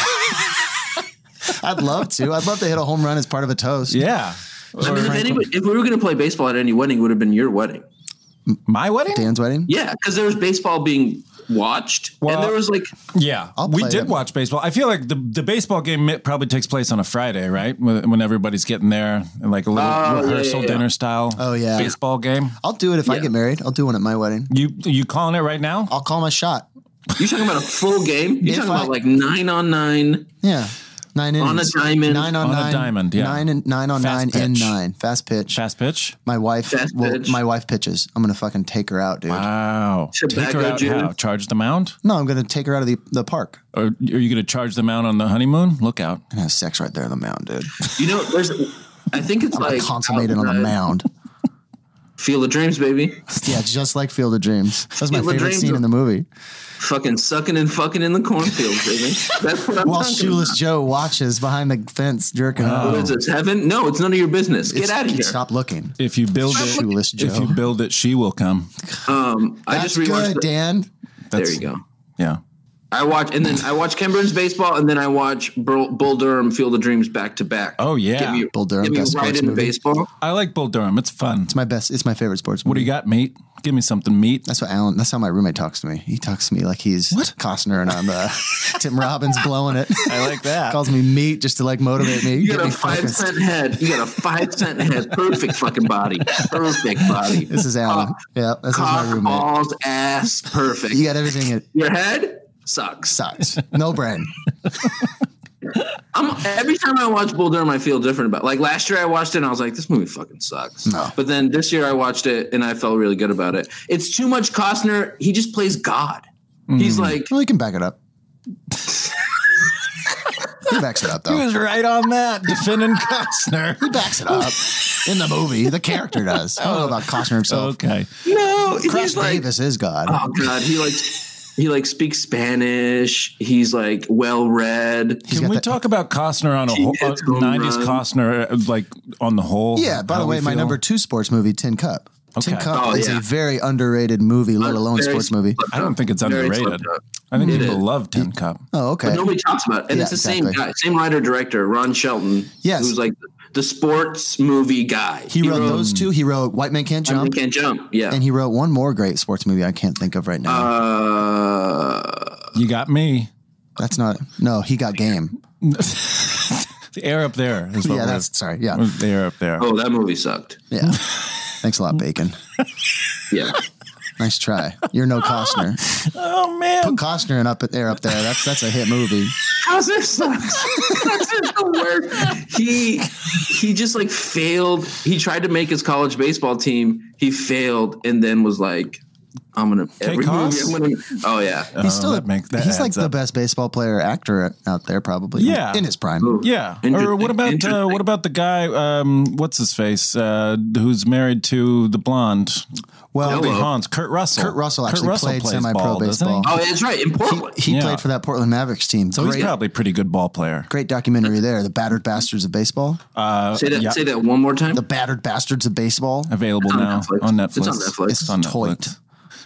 S6: I'd love to. I'd love to hit a home run as part of a toast.
S3: Yeah.
S4: I mean, if we were going to play baseball at any wedding, it would have been your wedding.
S3: My wedding?
S6: Dan's wedding?
S4: Yeah, because there was baseball being watched, and there was like,
S3: yeah, we did watch baseball. I feel like the baseball game probably takes place on a Friday, right? When everybody's getting there and like a little rehearsal dinner style.
S6: Oh yeah,
S3: baseball game.
S6: I'll do it if I get married. I'll do one at my wedding.
S3: You calling it right now?
S6: I'll call my shot.
S4: You talking about a full game? You talking about like 9-on-9?
S6: Yeah. 9 innings.
S4: On a diamond.
S6: 9 on 9.
S3: On a diamond, yeah.
S6: 9 on 9 in 9. Fast pitch.
S3: Fast pitch?
S6: My wife pitches. I'm going to fucking take her out, dude.
S3: Wow. Take her out how? Charge the mound?
S6: No, I'm going to take her out of the park.
S3: Or are you going to charge the mound on the honeymoon? Look out.
S6: I'm going to have sex right there on the mound, dude.
S4: I think it's like
S6: consummated on the mound.
S4: Field of Dreams, baby.
S6: Yeah, just like Field of Dreams. That was my favorite scene in the movie.
S4: Fucking sucking and fucking in the cornfield, baby. That's what I'm
S6: While
S4: talking
S6: Shoeless
S4: about.
S6: Joe watches behind the fence jerking off.
S4: What is this, heaven? No, it's none of your business. Get out of here.
S6: Stop looking.
S3: If you build it,
S6: Shoeless Joe.
S3: if you build it, she will come.
S4: I just rewatched
S6: good, Dan.
S4: There you go.
S3: Yeah.
S4: I watch Ken Burns baseball, and then I watch Bull Durham Field of Dreams back to back.
S3: Oh yeah,
S6: Bull Durham.
S4: Get me
S6: best
S4: right
S6: sports
S4: into
S6: movie.
S4: baseball.
S3: I like Bull Durham. It's fun.
S6: It's my best. It's my favorite sports movie.
S3: What do you got, meat? Give me something, meat.
S6: That's how my roommate talks to me. He talks to me like he's Costner and I'm Tim Robbins blowing it.
S3: I like that.
S6: Calls me meat just to like motivate me.
S4: You got a 5-cent head. You got a 5-cent head. Perfect fucking body. Perfect body.
S6: This is Alan. Yeah, this is my
S4: Cock,
S6: roommate.
S4: balls, ass. Perfect.
S6: You got everything.
S4: Your head sucks.
S6: Sucks. No brain.
S4: Every time I watch Bull Durham, I feel different about it. Like last year I watched it and I was like, this movie fucking sucks.
S6: No.
S4: But then this year I watched it and I felt really good about it. It's too much Costner. He just plays God. He's like,
S6: Well, you can back it up. He backs it up though.
S3: He was right on that, defending Costner.
S6: He backs it up in the movie. The character does. I don't know about Costner himself.
S3: Okay.
S4: no,
S6: Chris
S4: he's like,
S6: Davis is God.
S4: oh God, he speaks Spanish. He's like well read.
S3: Can we talk about Costner on a whole 90s Costner, like on the whole?
S6: Yeah. By the way, my number 2 sports movie, Tin Cup.
S3: Okay.
S6: Tin Cup is a very underrated movie, let alone sports movie.
S3: I don't think it's underrated. I think people love Tin Cup.
S6: Oh, okay.
S4: But nobody talks about it. And it's the same guy, same writer director, Ron Shelton.
S6: Yes.
S4: Who's like the sports movie guy.
S6: He wrote those two. He wrote White Man Can't Jump.
S4: White Man Can't Jump. Yeah.
S6: And he wrote one more great sports movie I can't think of right now.
S3: You got me.
S6: That's not. No, he got Game.
S3: The air up there is what
S6: Yeah, that's sorry. Yeah.
S3: the air up there.
S4: Oh, that movie sucked.
S6: Yeah. Thanks a lot, Bacon.
S4: Yeah.
S6: Nice try. You're no Costner.
S3: Oh man.
S6: Put Costner in up there. That's a hit movie.
S4: Costner sucks. Costner's the worst. He just like failed. He tried to make his college baseball team. He failed and then was like, every movie. Oh yeah,
S6: he's still he's like the best baseball player actor out there, probably.
S3: Yeah,
S6: in his prime.
S3: Ooh. Yeah. Or what about the guy? What's his face? Who's married to the blonde?
S6: Well,
S3: Hans, Kurt Russell.
S6: Kurt Russell actually played semi-pro baseball.
S4: Oh, that's right. In Portland,
S6: he played for that Portland Mavericks team.
S3: So he's probably a pretty good ball player.
S6: Great documentary there, The Battered Bastards of Baseball.
S4: Say that one more time.
S6: The Battered Bastards of Baseball.
S3: Available now on Netflix.
S4: It's on Netflix.
S6: It's on Netflix.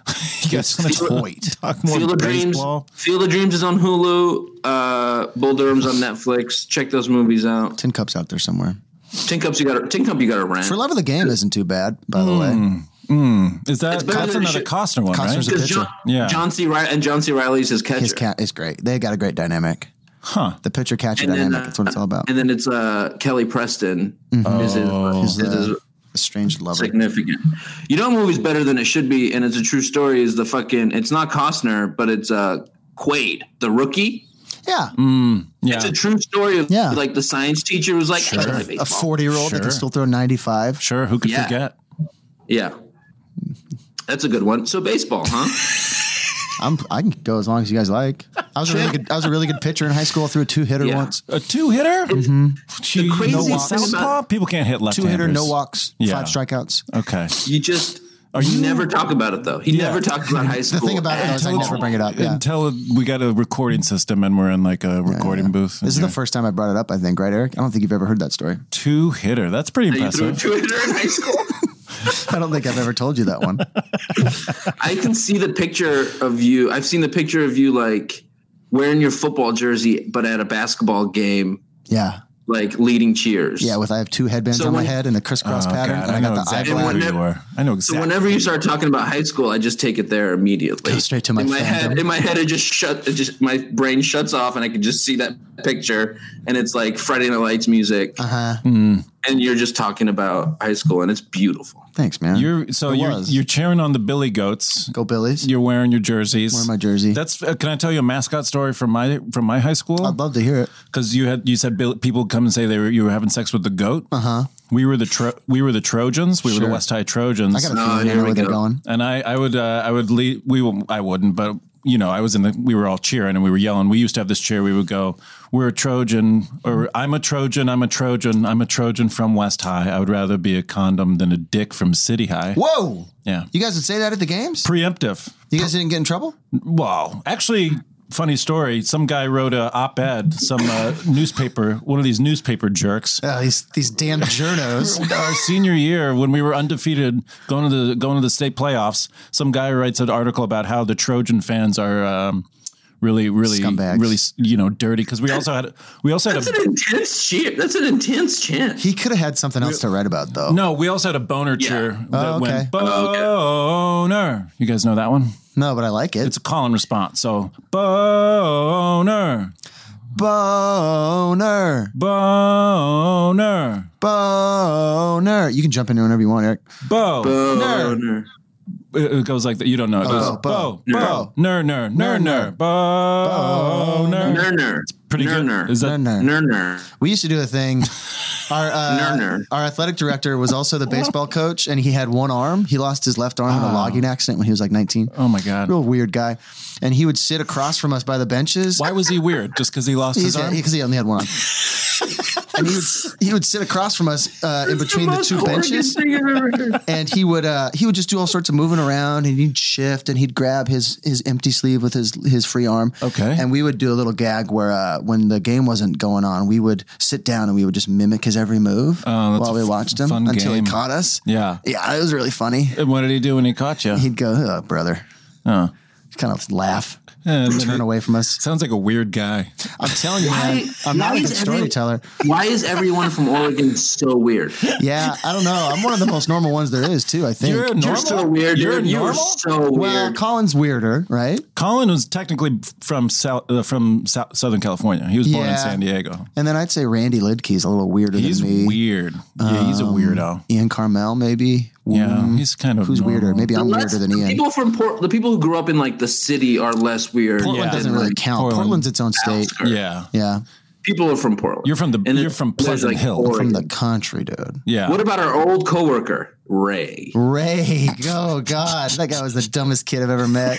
S4: Field of Dreams is on Hulu. Bull Durham's on Netflix. Check those movies out.
S6: Tin Cup's out there somewhere.
S4: Tin Cup you got to rent.
S6: For Love of the Game isn't too bad, by the way.
S3: Is that's another Costner one,
S6: Costner's
S3: right?
S6: a pitcher.
S4: John C. Riley's his catcher.
S6: His cat is great. They got a great dynamic.
S3: Huh.
S6: The pitcher-catcher dynamic. That's what it's all about.
S4: And then it's Kelly Preston is his
S6: estranged lover.
S4: Significant. You know, a movie's better than it should be, and it's a true story. Is the fucking? It's not Costner, but it's Quaid, the rookie.
S6: Yeah.
S4: It's a true story of like the science teacher was like,
S6: a 40-year-old that can still throw 95.
S3: Sure. Who could forget?
S4: Yeah. That's a good one. So baseball, huh?
S6: I can go as long as you guys like. I was a really good pitcher in high school. I threw a 2-hitter once.
S3: A 2-hitter?
S4: Mm-hmm. The crazy thing about
S3: people can't hit left-handers.
S6: 2-hitter, no walks, 5 strikeouts.
S3: Okay.
S4: You never talk about it though. He never talked about high school.
S6: The thing about it is I never bring it up. Yeah.
S3: Until we got a recording system and we're in like a recording booth.
S6: This is the first time I brought it up, I think, right, Eric? I don't think you've ever heard that story.
S3: 2-hitter. That's pretty impressive.
S4: You threw a 2-hitter in high school?
S6: I don't think I've ever told you that one.
S4: I can see the picture of you. I've seen the picture of you like wearing your football jersey, but at a basketball game.
S6: Yeah.
S4: Like leading cheers.
S6: Yeah, I have 2 headbands on my head and a crisscross pattern.
S3: God,
S6: and I got the
S3: exactly who you are. I know exactly.
S4: So whenever you start talking about high school, I just take it there immediately.
S6: Go straight to my
S4: head. In my head, my brain shuts off, and I can just see that picture, and it's like Friday Night Lights music. And you're just talking about high school, and it's beautiful.
S6: Thanks, man.
S3: You're cheering on the Billy Goats.
S6: Go Billies!
S3: You're wearing your jerseys.
S6: Wearing my jersey.
S3: That's. Can I tell you a mascot story from my high school?
S6: I'd love to hear it.
S3: Because you said people come and say you were having sex with the goat. We were the Trojans. We were the West High Trojans.
S6: I got a feeling I know where they're going.
S3: And I would lead. I wouldn't, but. You know, we were all cheering and we were yelling. We used to have this cheer. We would go, we're a Trojan, or I'm a Trojan, I'm a Trojan, I'm a Trojan from West High. I would rather be a condom than a dick from City High.
S6: Whoa.
S3: Yeah.
S6: You guys would say that at the games?
S3: Preemptive.
S6: You guys didn't get in trouble?
S3: Well, actually, funny story. Some guy wrote a op-ed, some newspaper, one of these newspaper jerks.
S6: These damn journos.
S3: Our senior year, when we were undefeated, going to the state playoffs, some guy writes an article about how the Trojan fans are really scumbags. Really dirty. Because we also had
S4: an intense cheer. That's an intense chant.
S6: He could have had something else to write about, though.
S3: No, we also had a boner cheer that went boner. You guys know that one?
S6: No, but I like it.
S3: It's a call and response. So, boner.
S6: Boner.
S3: Boner.
S6: Boner. You can jump in whenever you want, Eric.
S4: Boner.
S3: It goes like that. You don't know. It goes bo, ner, ner, ner, ner, bo, ner.
S4: It's
S3: pretty good.
S4: Is that ner?
S6: We used to do a thing. Our athletic director was also the baseball coach, and he had one arm. He lost his left arm in a logging accident when he was like 19.
S3: Oh my God.
S6: Real weird guy. And he would sit across from us by the benches.
S3: Why was he weird? Just because he lost his arm?
S6: Because he only had one arm. And he would sit across from us in between the 2 benches, and he would just do all sorts of moving around, and he'd shift, and he'd grab his empty sleeve with his free arm.
S3: Okay.
S6: And we would do a little gag where when the game wasn't going on, we would sit down and we would just mimic his every move while we watched him until he caught us.
S3: Yeah.
S6: Yeah, it was really funny.
S3: And what did he do when he caught you?
S6: He'd go, "Oh, brother."
S3: Oh.
S6: Kind of laugh. Turn away from us.
S3: Sounds like a weird guy.
S6: I'm telling you, man. I'm not a good storyteller.
S4: Why is everyone from Oregon so weird?
S6: Yeah, I don't know. I'm one of the most normal ones there is, too, I think.
S4: You're so weird. You're so weird.
S6: Well, Colin's weirder, right?
S3: Colin was technically from Southern California. He was born in San Diego.
S6: And then I'd say Randy Lidkey's a little weirder than me.
S3: He's weird. Yeah, he's a weirdo.
S6: Ian Carmel, maybe.
S3: Yeah, he's kind of
S6: who's weirder. Maybe I'm weirder than Ian.
S4: The people who grew up in like the city are less weird.
S6: Portland doesn't really count. Portland's its own state.
S3: Yeah.
S6: Yeah.
S4: People are from Portland.
S3: You're from Pleasant Hill.
S6: From the country, dude.
S3: Yeah.
S4: What about our old coworker, Ray?
S6: Oh God, that guy was the dumbest kid I've ever met.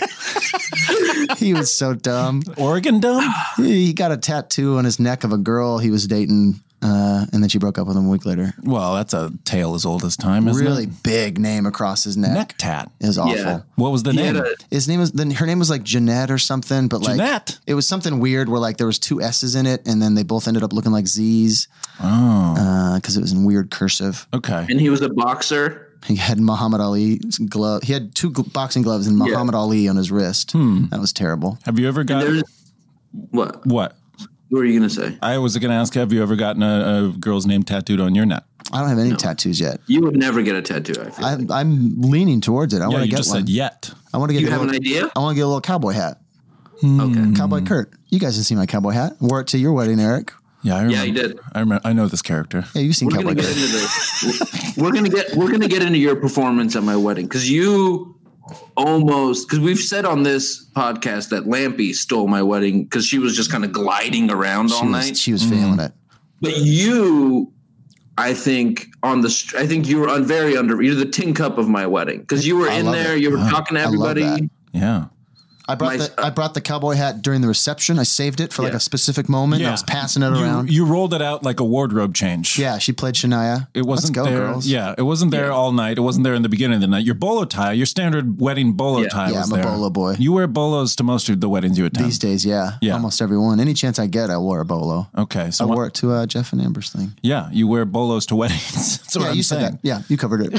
S6: He was so dumb.
S3: Oregon dumb?
S6: He got a tattoo on his neck of a girl he was dating, and then she broke up with him a week later.
S3: Well, that's a tale as old as time, isn't
S6: really
S3: it?
S6: Really big name across his neck.
S3: Neck tat.
S6: It was awful.
S4: Yeah.
S3: What was the name?
S6: Her name was like Jeanette or something, but like
S3: Jeanette?
S6: It was something weird where like there was 2 S's in it, and then they both ended up looking like Z's.
S3: Oh.
S6: Because it was in weird cursive.
S3: Okay.
S4: And he was a boxer.
S6: He had Muhammad Ali's glove. He had 2 boxing gloves and Muhammad Ali on his wrist. That was terrible.
S3: Have you ever gotten...
S4: What?
S3: What?
S4: What were you going to say?
S3: I was going to ask, have you ever gotten a girl's name tattooed on your neck?
S6: I don't have any tattoos yet.
S4: You would never get a tattoo, I feel like.
S6: I'm leaning towards it. I want to get one.
S3: Said yet.
S6: I want to get
S4: You have an idea?
S6: I want to get a little cowboy hat.
S4: Okay.
S6: Cowboy Kurt. You guys didn't see my cowboy hat. Wore it to your wedding, Eric.
S3: Yeah, I remember.
S4: Yeah, you did.
S3: I remember. I know this character.
S6: Yeah, you've seen
S4: We're
S6: Cowboy
S4: gonna
S6: Kurt.
S4: get into this. We're gonna get into your performance at my wedding because you almost because we've said on this podcast that Lampy stole my wedding because she was just kind of gliding around all night.
S6: She was feeling it.
S4: But you, I think you were very under. You're the tin cup of my wedding because you were in there. You were talking to everybody.
S3: Yeah.
S6: I brought the cowboy hat during the reception. I saved it for like a specific moment.
S3: Yeah.
S6: I was passing it around.
S3: You rolled it out like a wardrobe change.
S6: Yeah, she played Shania.
S3: It wasn't
S6: Let's go,
S3: there.
S6: girls.
S3: Yeah, it wasn't there all night. It wasn't there in the beginning of the night. Your bolo tie, your standard wedding bolo tie was
S6: I'm
S3: there.
S6: a bolo boy.
S3: You wear bolos to most of the weddings you attend.
S6: These days, yeah. Almost everyone. Any chance I get, I wore a bolo.
S3: Okay. So
S6: I wore it to Jeff and Amber's thing.
S3: Yeah, you wear bolos to weddings. That's what I'm
S6: you
S3: saying.
S6: said that. Yeah, you covered it.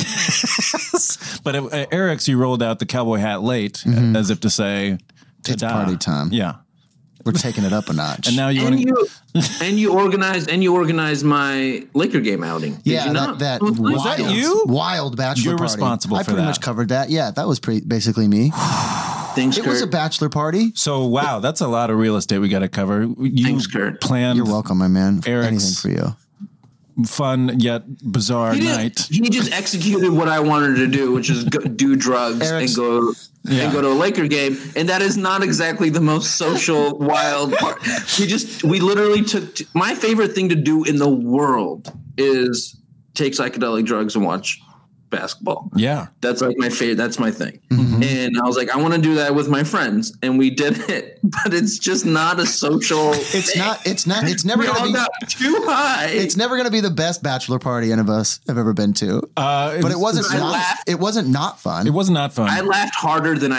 S3: But Eric's, you rolled out the cowboy hat late as if to say,
S6: it's party time.
S3: Yeah.
S6: We're taking it up a notch.
S3: And now
S4: you organized my Laker game outing. Did you not?
S6: that
S3: was
S6: wild,
S3: that you?
S6: Wild bachelor
S3: You're
S6: party.
S3: responsible
S6: I
S3: for
S6: pretty
S3: that.
S6: much covered that. Yeah, that was basically me.
S4: Thanks,
S6: It
S4: Kurt.
S6: was a bachelor party.
S3: So, wow, that's a lot of real estate we got to cover. You
S4: Thanks, Kurt.
S3: planned
S6: You're welcome, my man.
S3: Eric's
S6: Anything for you.
S3: fun yet bizarre night.
S4: He just executed what I wanted to do, which is do drugs and go to a Laker game, and that is not exactly the most social, wild part. We literally took my favorite thing to do in the world is take psychedelic drugs and watch basketball.
S3: Yeah.
S4: That's like my favorite. That's my thing. Mm-hmm. And I was like, I want to do that with my friends. And we did it, but it's just not a social.
S6: It's never going to be
S4: too high.
S6: It's never going to be the best bachelor party any of us have ever been to. But it wasn't not fun.
S3: It was not fun.
S4: I laughed harder than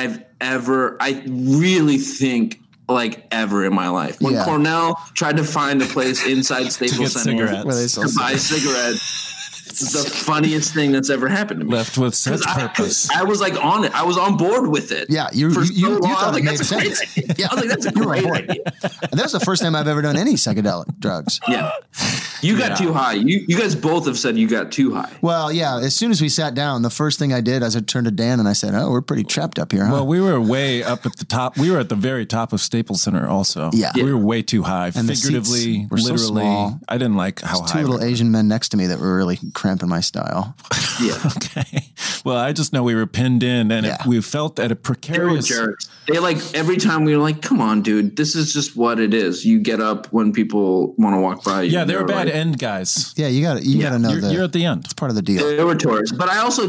S4: I really think like ever in my life. When Cornell tried to find a place inside Staples Center to buy cigarettes. It's the funniest thing that's ever happened to me.
S3: Left with such purpose.
S4: I was like on it. I was on board with it.
S6: Yeah, you thought it made sense.
S4: Yeah. I was like, that's a great idea.
S6: And that was the first time I've ever done any psychedelic drugs.
S4: Yeah. You got too high. You guys both have said you got too high.
S6: Well, yeah. As soon as we sat down, the first thing I did is I turned to Dan and I said, "Oh, we're pretty trapped up here, huh?"
S3: Well, we were way up at the top. We were at the very top of Staples Center also.
S6: Yeah.
S3: We were way too high.
S6: And
S3: figuratively,
S6: were
S3: literally.
S6: So small.
S3: I didn't like how high.
S6: 2 little Asian men next to me that were really cramping my style.
S4: Yeah.
S3: Okay. Well, I just know we were pinned in and we felt at a precarious.
S4: They like every time we were like, come on, dude, this is just what it is. You get up when people want to walk by you.
S3: Yeah, they were bad end guys.
S6: Yeah, you got to know that.
S3: You're at the end.
S6: It's part of the deal.
S4: They were tourists. But I also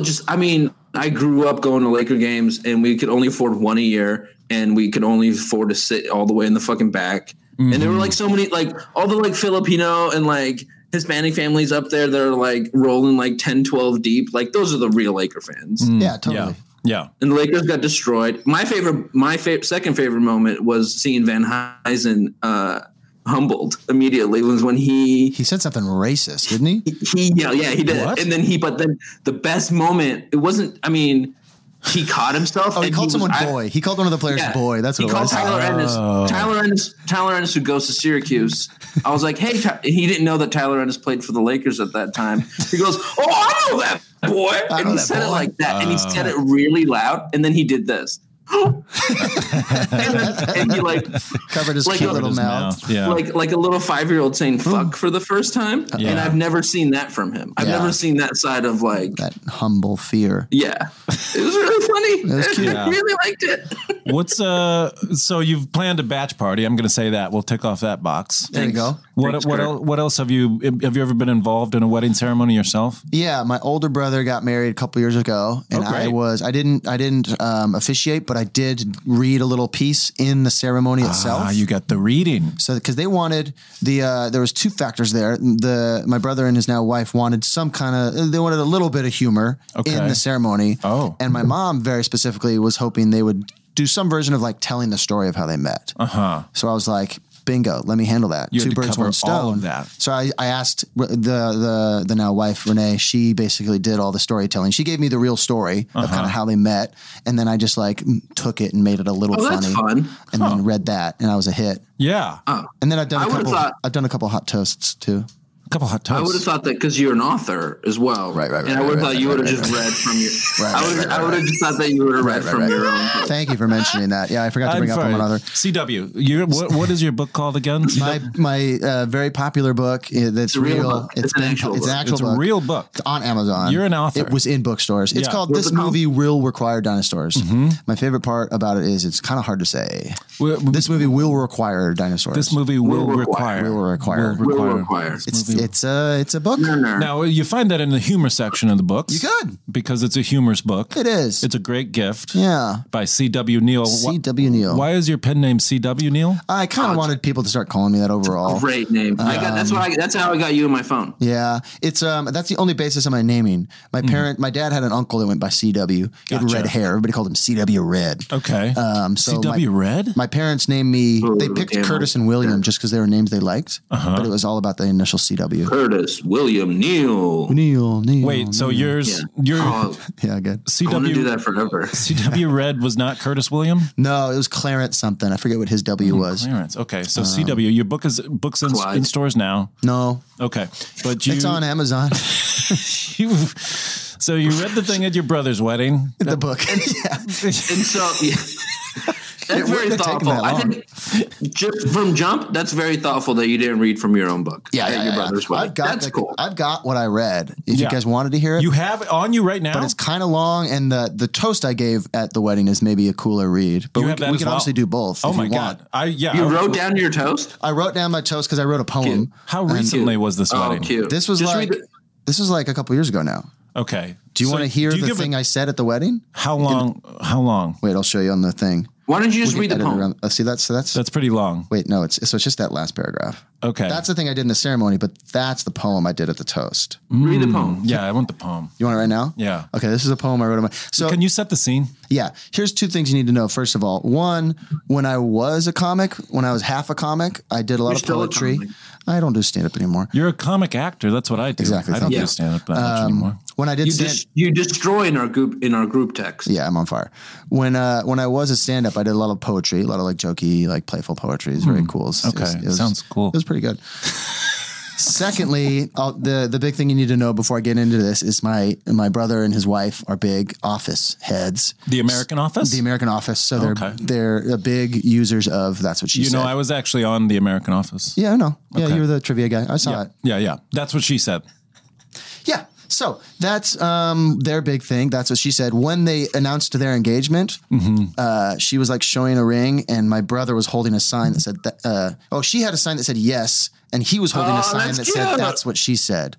S4: I grew up going to Laker games and we could only afford one a year and we could only afford to sit all the way in the fucking back. Mm-hmm. And there were like so many, like all the like Filipino and like Hispanic families up there that are like rolling like 10, 12 deep. Like those are the real Laker fans.
S6: Yeah, totally.
S3: Yeah.
S4: And the Lakers got destroyed. My second favorite moment was seeing Van Huysen humbled immediately was when he
S6: said something racist, didn't he?
S4: He did.
S3: What?
S4: And then but then the best moment, it wasn't, I mean, he caught himself.
S6: Oh, he called someone boy. He called one of the players boy. That's what it was.
S4: He called Tyler Ennis, who goes to Syracuse. I was like, hey, he didn't know that Tyler Ennis played for the Lakers at that time. He goes, oh, I know that boy. And he said it like that. And he said it really loud. And then he did this. and he like
S6: covered his cute little mouth.
S3: Yeah.
S4: Like a little 5-year-old saying fuck for the first time. Yeah. And I've never seen that from him. I've never seen that side of like
S6: that humble fear.
S4: Yeah. It was really funny.
S6: It was cute.
S4: I really liked it.
S3: What's so you've planned a batch party. I'm going to say that. We'll tick off that box.
S6: There you go.
S3: What else have you ever been involved in a wedding ceremony yourself?
S6: Yeah, my older brother got married a couple years ago, and I didn't officiate, but I did read a little piece in the ceremony itself.
S3: Ah, you got the reading.
S6: So because they wanted there was two factors there. My brother and his now wife wanted they wanted a little bit of humor in the ceremony.
S3: Oh,
S6: and my mom very specifically was hoping they would do some version of like telling the story of how they met. So I was like, bingo, let me handle that.
S3: You
S6: Two birds, one stone.
S3: All of that.
S6: So I asked the now wife, Renee, she basically did all the storytelling. She gave me the real story of kind of how they met. And then I just like took it and made it a little funny.
S4: That's fun.
S6: And then read that, and I was a hit.
S3: Yeah.
S6: And then I've done a couple hot toasts too.
S3: A couple hot toasts.
S4: I would have thought that because you're an author as well.
S6: Right.
S4: And I would have thought you would have just read from your. I would have just thought that you would have read from your own.
S6: Thank you for mentioning that. Yeah, I forgot to bring up one other.
S3: CW. What is your book called again?
S6: My very popular book. That's real.
S4: It's an actual book.
S3: It's a real book.
S6: It's on Amazon.
S3: You're an author.
S6: It was in bookstores. It's called This Movie Will Require Dinosaurs. Mm-hmm. My favorite part about it is it's kind of hard to say. This movie will require dinosaurs.
S3: This movie will require.
S6: It's a book.
S3: Now you find that in the humor section of the books.
S6: You could,
S3: because it's a humorous book.
S6: It is.
S3: It's a great gift.
S6: Yeah.
S3: By C.W. Neal.
S6: C.W. Neal.
S3: Why is your pen name C.W. Neal?
S6: I kind of wanted people to start calling me that overall.
S4: Great name. That's how I got you in my phone.
S6: Yeah. It's that's the only basis of my naming. My dad had an uncle that went by C.W. He had red hair. Everybody called him C.W. Red.
S3: Okay. So C.W. Red?
S6: My parents named me. They picked Curtis and William just because they were names they liked. But it was all about the initial C.W.
S4: Curtis, William, Neal.
S3: Wait, so yours, yeah,
S6: good.
S4: C.W. I want to do that forever.
S3: C.W. Red was not Curtis William?
S6: No, it was Clarence something. I forget what his W was.
S3: Clarence. Okay, so C.W. Your book is books in stores now.
S6: No.
S3: Okay, but
S6: it's on Amazon.
S3: So you read the thing at your brother's wedding.
S6: The book,
S4: and so. Yeah. That's very thoughtful. I think just from jump, that's very thoughtful that you didn't read from your own book.
S6: Yeah,
S4: your brother's wedding.
S6: That's cool. I've got what I read. If you guys wanted to hear it,
S3: you have it on you right now.
S6: But it's kind of long, and the toast I gave at the wedding is maybe a cooler read. But we can obviously do both.
S3: Oh my god! You
S4: wrote down your toast.
S6: I wrote down my toast because I wrote a poem.
S3: Cute. How recently was this wedding?
S4: Cute.
S6: This was like a couple years ago now.
S3: Okay.
S6: Do you want to hear the thing I said at the wedding?
S3: How long?
S6: Wait, I'll show you on the thing.
S4: Why don't you just read the poem?
S6: See, that's
S3: pretty long.
S6: Wait, no, it's just that last paragraph.
S3: Okay.
S6: That's the thing I did in the ceremony, but that's the poem I did at the toast.
S4: Read the poem.
S3: Yeah, I want the poem.
S6: You want it right now?
S3: Yeah.
S6: Okay, this is a poem I wrote. So
S3: can you set the scene?
S6: Yeah. Here's two things you need to know. First of all, one, when I was half a comic, I did a lot of poetry. I don't do stand-up anymore.
S3: You're a comic actor. That's what I do.
S6: Exactly.
S3: I don't do stand-up that much anymore.
S6: When I did
S4: you destroy in our group text.
S6: Yeah, I'm on fire. When I was a stand-up, I did a lot of poetry, a lot of like jokey, like playful poetry. It's very cool.
S3: It sounds cool.
S6: It was pretty good. Secondly, the big thing you need to know before I get into this is my brother and his wife are big office heads.
S3: The American Office?
S6: The American Office. So they're big users of That's What She Said.
S3: You know, I was actually on The American Office.
S6: Yeah, I know. Yeah, you were the trivia guy. I saw it.
S3: Yeah. That's What She Said.
S6: Yeah. So that's their big thing. That's what she said. When they announced their engagement, she was like showing a ring, and my brother was holding a sign that said, she had a sign that said yes, and he was holding a sign that said, That's What She Said.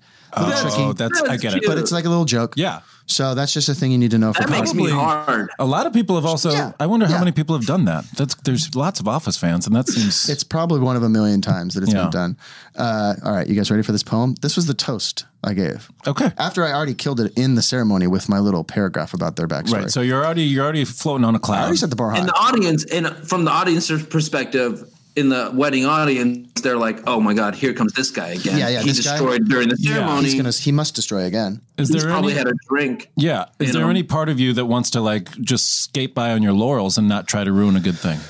S3: I get it.
S6: But it's like a little joke.
S3: Yeah.
S6: So that's just a thing you need to know.
S4: That makes me hard.
S3: A lot of people have also, I wonder how many people have done that. There's lots of Office fans, and that seems...
S6: It's probably one of a million times that it's been done. All right, you guys ready for this poem? This was the toast I gave.
S3: Okay.
S6: After I already killed it in the ceremony with my little paragraph about their backstory.
S3: Right, so you're already floating on a cloud.
S6: I already set the bar high.
S4: And the audience, from the audience's perspective, in the wedding audience, they're like, "Oh my God, here comes this guy again."
S6: Yeah.
S4: He destroyed during the ceremony.
S6: He must destroy again.
S4: He's probably had a drink.
S3: Yeah. Is there any part of you that wants to like just skate by on your laurels and not try to ruin a good thing?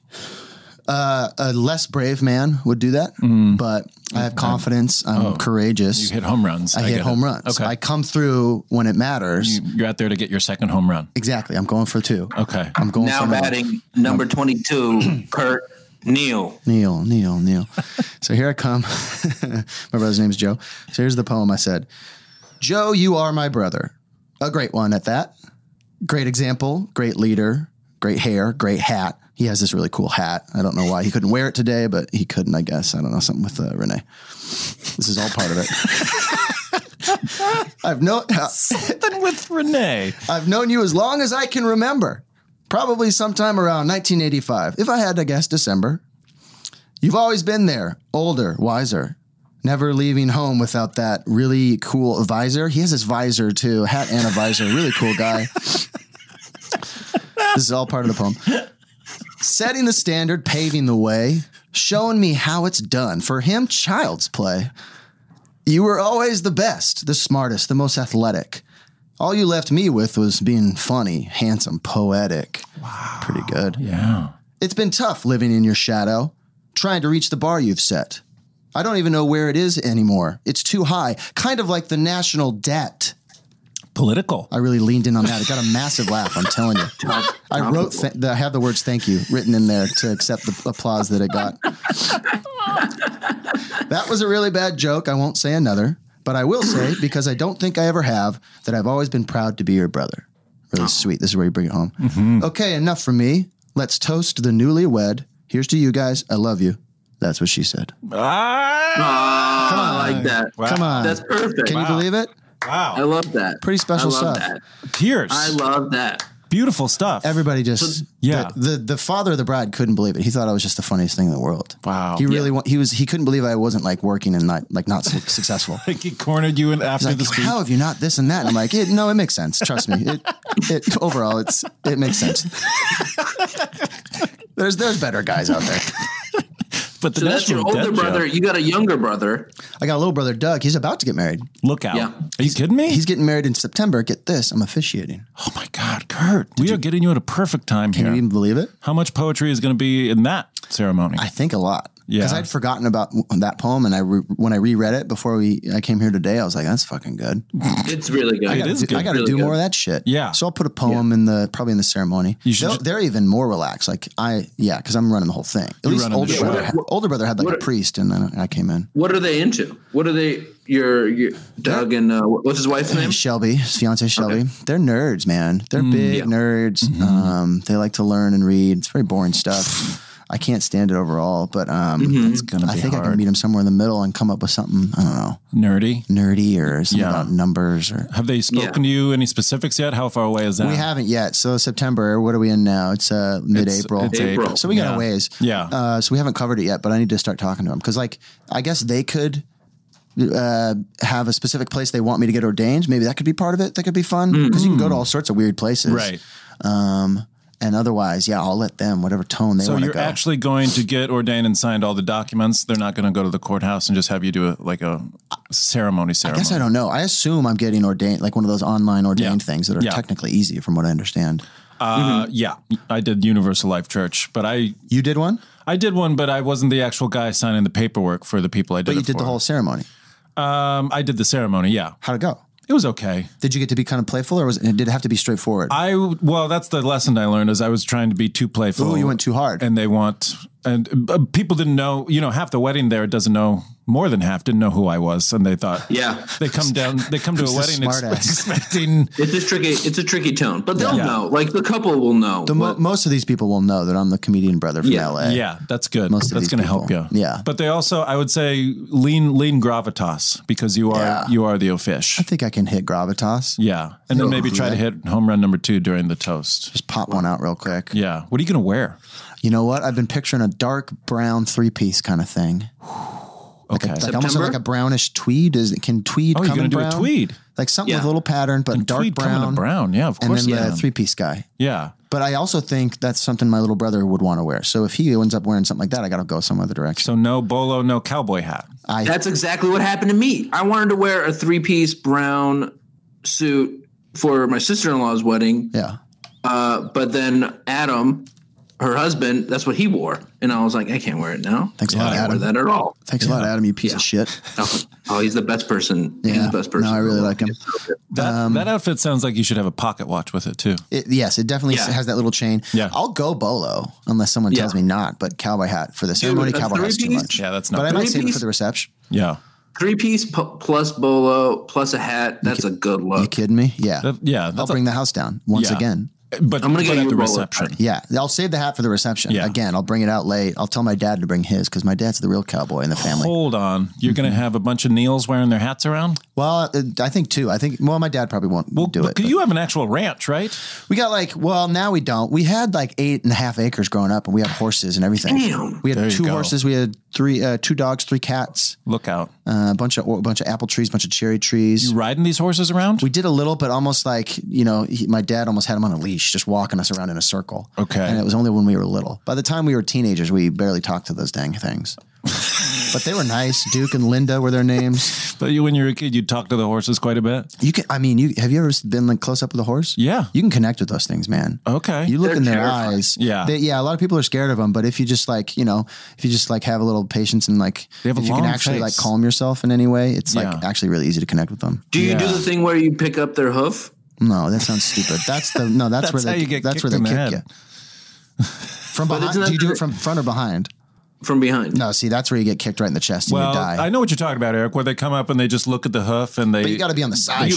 S6: A less brave man would do that, but I have confidence. I'm courageous.
S3: You hit home runs.
S6: I hit home runs.
S3: Okay.
S6: I come through when it matters.
S3: You're out there to get your second home run.
S6: Exactly. I'm going for 2.
S3: Okay.
S6: I'm going
S4: now
S6: for
S4: batting number 22, Kurt Neal.
S6: So here I come. My brother's name's Joe. So here's the poem I said. Joe, you are my brother. A great one at that. Great example, great leader, great hair, great hat. He has this really cool hat. I don't know why he couldn't wear it today, but he couldn't, I guess. I don't know, something with Renee. This is all part of it.
S3: Something with Renee.
S6: I've known you as long as I can remember. Probably sometime around 1985. If I had to guess, December. You've always been there, older, wiser, never leaving home without that really cool visor. He has this visor too, hat and a visor. Really cool guy. This is all part of the poem. Setting the standard, paving the way, showing me how it's done. For him, child's play. You were always the best, the smartest, the most athletic. All you left me with was being funny, handsome, poetic.
S3: Wow.
S6: Pretty good.
S3: Yeah.
S6: It's been tough living in your shadow, trying to reach the bar you've set. I don't even know where it is anymore. It's too high, kind of like the national debt.
S3: Political.
S6: I really leaned in on that. It got a massive laugh, I'm telling you. I wrote, I have the words thank you written in there to accept the applause that it got. That was a really bad joke. I won't say another, but I will say, because I don't think I ever have, that I've always been proud to be your brother. Really sweet. This is where you bring it home. Mm-hmm. Okay, enough from me. Let's toast the newlywed. Here's to you guys. I love you. That's what she said.
S4: Come on. I like that.
S3: Wow.
S6: Come on.
S4: That's perfect.
S6: Can you believe it?
S3: Wow.
S4: I love that.
S6: Pretty special
S4: I love
S6: stuff.
S4: that.
S3: Tears.
S4: I love that.
S3: Beautiful stuff.
S6: Everybody just the father of the bride couldn't believe it. He thought I was just the funniest thing in the world.
S3: Wow.
S6: He really he couldn't believe I wasn't like working and not successful.
S3: Like he cornered you after
S6: Like,
S3: the speech.
S6: how have you not this and that? And I'm like, no, it makes sense. Trust me. It overall it makes sense. There's better guys out there.
S3: But the
S4: So that's your older brother.
S3: Joke.
S4: You got a younger brother.
S6: I got a little brother, Doug. He's about to get married.
S3: Look out.
S4: Yeah.
S3: Are you kidding me?
S6: He's getting married in September. Get this. I'm officiating.
S3: Oh my God, Kurt. We are getting you at a perfect time
S6: Can
S3: here.
S6: you even believe it?
S3: How much poetry is going to be in that ceremony?
S6: I think a lot.
S3: Yeah.
S6: Because I'd forgotten about that poem, and when I reread it before I came here today, I was like, "That's fucking good."
S4: It's really good.
S6: I got to do more of that shit.
S3: Yeah.
S6: So I'll put a poem probably in the ceremony.
S3: You should.
S6: They're even more relaxed. Like because I'm running the whole thing. At least older brother had like a priest, and then I came in.
S4: What are they into? What are they? Your Doug and what's his wife's name?
S6: Shelby, his fiance Shelby. Okay. They're nerds, man. They're big nerds. Mm-hmm. They like to learn and read. It's very boring stuff. I can't stand it overall, but
S3: it's gonna be
S6: I think
S3: hard.
S6: I can meet them somewhere in the middle and come up with something, I don't know. Nerdy or something about numbers. Or
S3: have they spoken to you any specifics yet? How far away is that?
S6: We haven't yet. So September, what are we in now? It's mid-April.
S3: It's April.
S6: So we got a ways.
S3: Yeah.
S6: So we haven't covered it yet, but I need to start talking to them. Because I guess they could have a specific place they want me to get ordained. Maybe that could be part of it. That could be fun. Because you can go to all sorts of weird places.
S3: Right.
S6: And otherwise, I'll let them, whatever tone they want to go.
S3: So you're actually going to get ordained and signed all the documents. They're not going to go to the courthouse and just have you do a ceremony.
S6: I guess I don't know. I assume I'm getting ordained, like one of those online ordained things that are technically easy from what I understand.
S3: Yeah, I did Universal Life Church, but
S6: You did one?
S3: I did one, but I wasn't the actual guy signing the paperwork for the people I did it for.
S6: But you did the whole ceremony.
S3: I did the ceremony, yeah.
S6: How'd it go?
S3: It was okay. Did
S6: you get to be kind of playful, or did it have to be straightforward?
S3: Well, that's the lesson I learned, is I was trying to be too playful.
S6: Ooh, you went too hard.
S3: And people didn't know, half the wedding there doesn't know, more than half didn't know who I was. And they thought, they come to a wedding expecting.
S4: It's a tricky tone, but they'll know. Like the couple will know.
S6: Most of these people will know that I'm the comedian brother from LA.
S3: Yeah, that's good. That's going to help you.
S6: Yeah.
S3: But they also, I would say, lean gravitas, because you are the offish.
S6: I think I can hit gravitas.
S3: Yeah. And then maybe try to hit home run number 2 during the toast.
S6: Just pop one out real quick.
S3: Yeah. What are you going to wear?
S6: You know what? I've been picturing a dark brown 3-piece kind of thing.
S3: Okay.
S6: Like almost like a brownish tweed. Can tweed come in brown?
S3: You're going to do a tweed.
S6: Like something with a little pattern, but
S3: and
S6: dark
S3: tweed
S6: brown.
S3: Coming to brown, yeah, of course.
S6: And then the 3-piece guy.
S3: Yeah.
S6: But I also think that's something my little brother would want to wear. So if he ends up wearing something like that, I got to go some other direction.
S3: So no bolo, no cowboy hat.
S4: That's exactly what happened to me. I wanted to wear a 3-piece brown suit for my sister-in-law's wedding.
S6: Yeah.
S4: But then Adam, her husband, that's what he wore. And I was like, I can't wear it now.
S6: Thanks a lot, Adam.
S4: I can't wear that at all.
S6: Thanks a lot, Adam, you piece of shit.
S4: Oh, he's the best person. Yeah. He's the best person.
S6: No, I really like him.
S3: That outfit sounds like you should have a pocket watch with it, too.
S6: Yes, it definitely has that little chain.
S3: Yeah.
S6: I'll go bolo, unless someone tells me not. But cowboy hat for the ceremony, cowboy hat's too much.
S3: Yeah, that's not
S6: But I might save it for the reception.
S3: Yeah.
S4: 3-piece plus bolo plus a hat. That's a good look.
S6: You kidding me? Yeah.
S3: I'll
S6: bring the house down once again.
S3: But I'm going to get at the reception.
S6: Yeah. I'll save the hat for the reception. Yeah. Again, I'll bring it out late. I'll tell my dad to bring his because my dad's the real cowboy in the family.
S3: Hold on. You're going to have a bunch of Neils wearing their hats around?
S6: Well, I think two. My dad probably won't do it.
S3: You have an actual ranch, right?
S6: We got now we don't. We had 8.5 acres growing up and we had horses and everything.
S4: Damn.
S6: We had 2 horses. We had 2 dogs, 3 cats.
S3: Look out.
S6: A bunch of apple trees, bunch of cherry trees.
S3: You riding these horses around?
S6: We did a little, but almost my dad almost had him on a leash, just walking us around in a circle.
S3: Okay.
S6: And it was only when we were little. By the time we were teenagers, we barely talked to those dang things. But they were nice. Duke and Linda were their names.
S3: But when you were a kid, you talked to the horses quite a bit?
S6: Have you ever been close up with a horse?
S3: Yeah.
S6: You can connect with those things, man.
S3: Okay.
S6: You look in their eyes.
S3: Yeah.
S6: A lot of people are scared of them, but if you just have a little patience and if you can actually calm yourself in any way, it's actually really easy to connect with them.
S4: Do you do the thing where you pick up their hoof?
S6: No, that sounds stupid. That's where they kick you. From behind. Do you do it from front or behind?
S4: From behind.
S6: No, see, that's where you get kicked right in the chest and you die.
S3: I know what you're talking about, Eric, where they come up and they just look at the hoof and
S6: But you got to be on the side.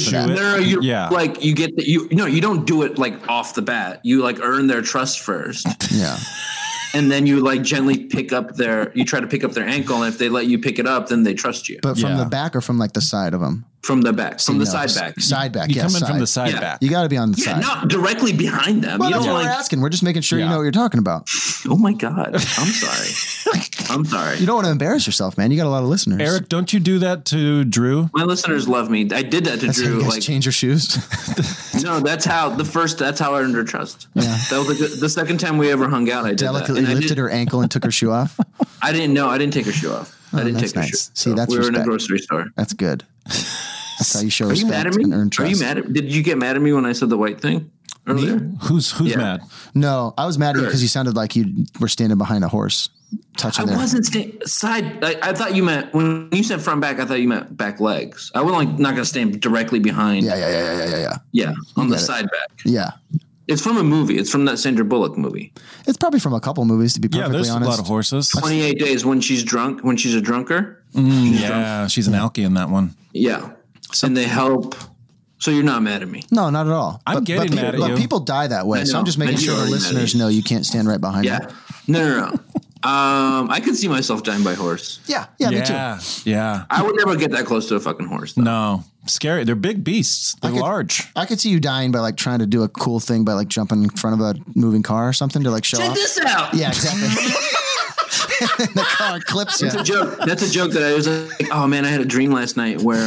S4: You don't do it off the bat. You earn their trust first.
S6: Yeah.
S4: And then you gently try to pick up their ankle, and if they let you pick it up, then they trust you.
S6: But from the back or from the side of them?
S4: From the back, side back.
S6: Side back,
S3: you come in from the side back.
S6: You got to be on the side.
S4: Not directly behind them.
S6: Well, that's what we're asking. We're just making sure you know what you're talking about.
S4: Oh my God. I'm sorry. I'm sorry.
S6: You don't want to embarrass yourself, man. You got a lot of listeners.
S3: Eric, don't you do that to Drew?
S4: My listeners love me. I did that to Drew.
S6: How you guys change your shoes?
S4: No, that's how I earned her trust. Yeah. That was the second time we ever hung out. I did
S6: delicately lifted her ankle and took her shoe off.
S4: I didn't know. I didn't take her shoe off. I didn't take her shoe.
S6: See, that's
S4: we were
S6: respect.
S4: in a grocery store.
S6: That's good. That's how you show respect.
S4: Are you mad at me?
S6: And earn trust.
S4: Are you mad at? Did you get mad at me when I said the white thing earlier?
S3: Me? Who's mad?
S6: No, I was mad at you because you sounded like you were standing behind a horse. I
S4: wasn't side. I thought you meant when you said front back. I thought you meant back legs. I wasn't not going to stand directly behind.
S6: Yeah.
S4: On the side back.
S6: Yeah.
S4: It's from a movie. It's from that Sandra Bullock movie.
S6: It's probably from a couple movies, to be perfectly honest.
S3: Yeah, there's a lot of horses.
S4: 28 Days when she's drunk. When she's a drunker.
S3: She's an alkie in that one.
S4: Yeah. And they help. So you're not mad at me?
S6: No, not at all.
S3: I'm getting mad at you.
S6: But people die that way. So I'm just making sure the listeners know you can't stand right behind them.
S4: No. I could see myself dying by horse.
S6: Yeah, me too.
S3: Yeah.
S4: I would never get that close to a fucking horse, though.
S3: No. Scary. They're big beasts. They're large.
S6: I could see you dying by trying to do a cool thing by jumping in front of a moving car or something to show off.
S4: Check this out.
S6: Yeah, exactly. The car clips you.
S4: That's a joke. That's a joke that I was oh man, I had a dream last night where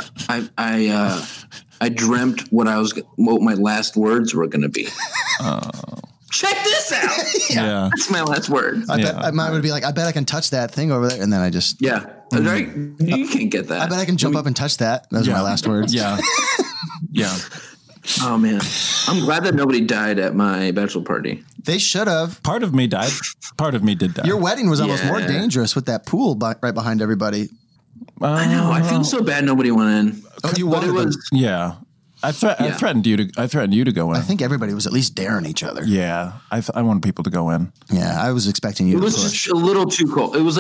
S4: I dreamt what my last words were going to be. Check this out.
S6: Yeah.
S4: That's my last word.
S6: I bet mine would be I bet I can touch that thing over there. And then I just.
S4: Yeah. Right? You can't get that.
S6: I bet I can jump up and touch that. Those are my last words.
S3: Yeah. Yeah.
S4: Oh, man. I'm glad that nobody died at my bachelor party.
S6: They should have.
S3: Part of me died. Part of me did die.
S6: Your wedding was almost more dangerous with that pool right behind everybody.
S4: I know. I feel so bad nobody went in.
S6: Oh, you wanted them.
S3: Yeah. I threatened you to go in.
S6: I think everybody was at least daring each other.
S3: Yeah, I wanted people to go in.
S6: Yeah, I was expecting you to push. It was just
S4: a little too cold. It was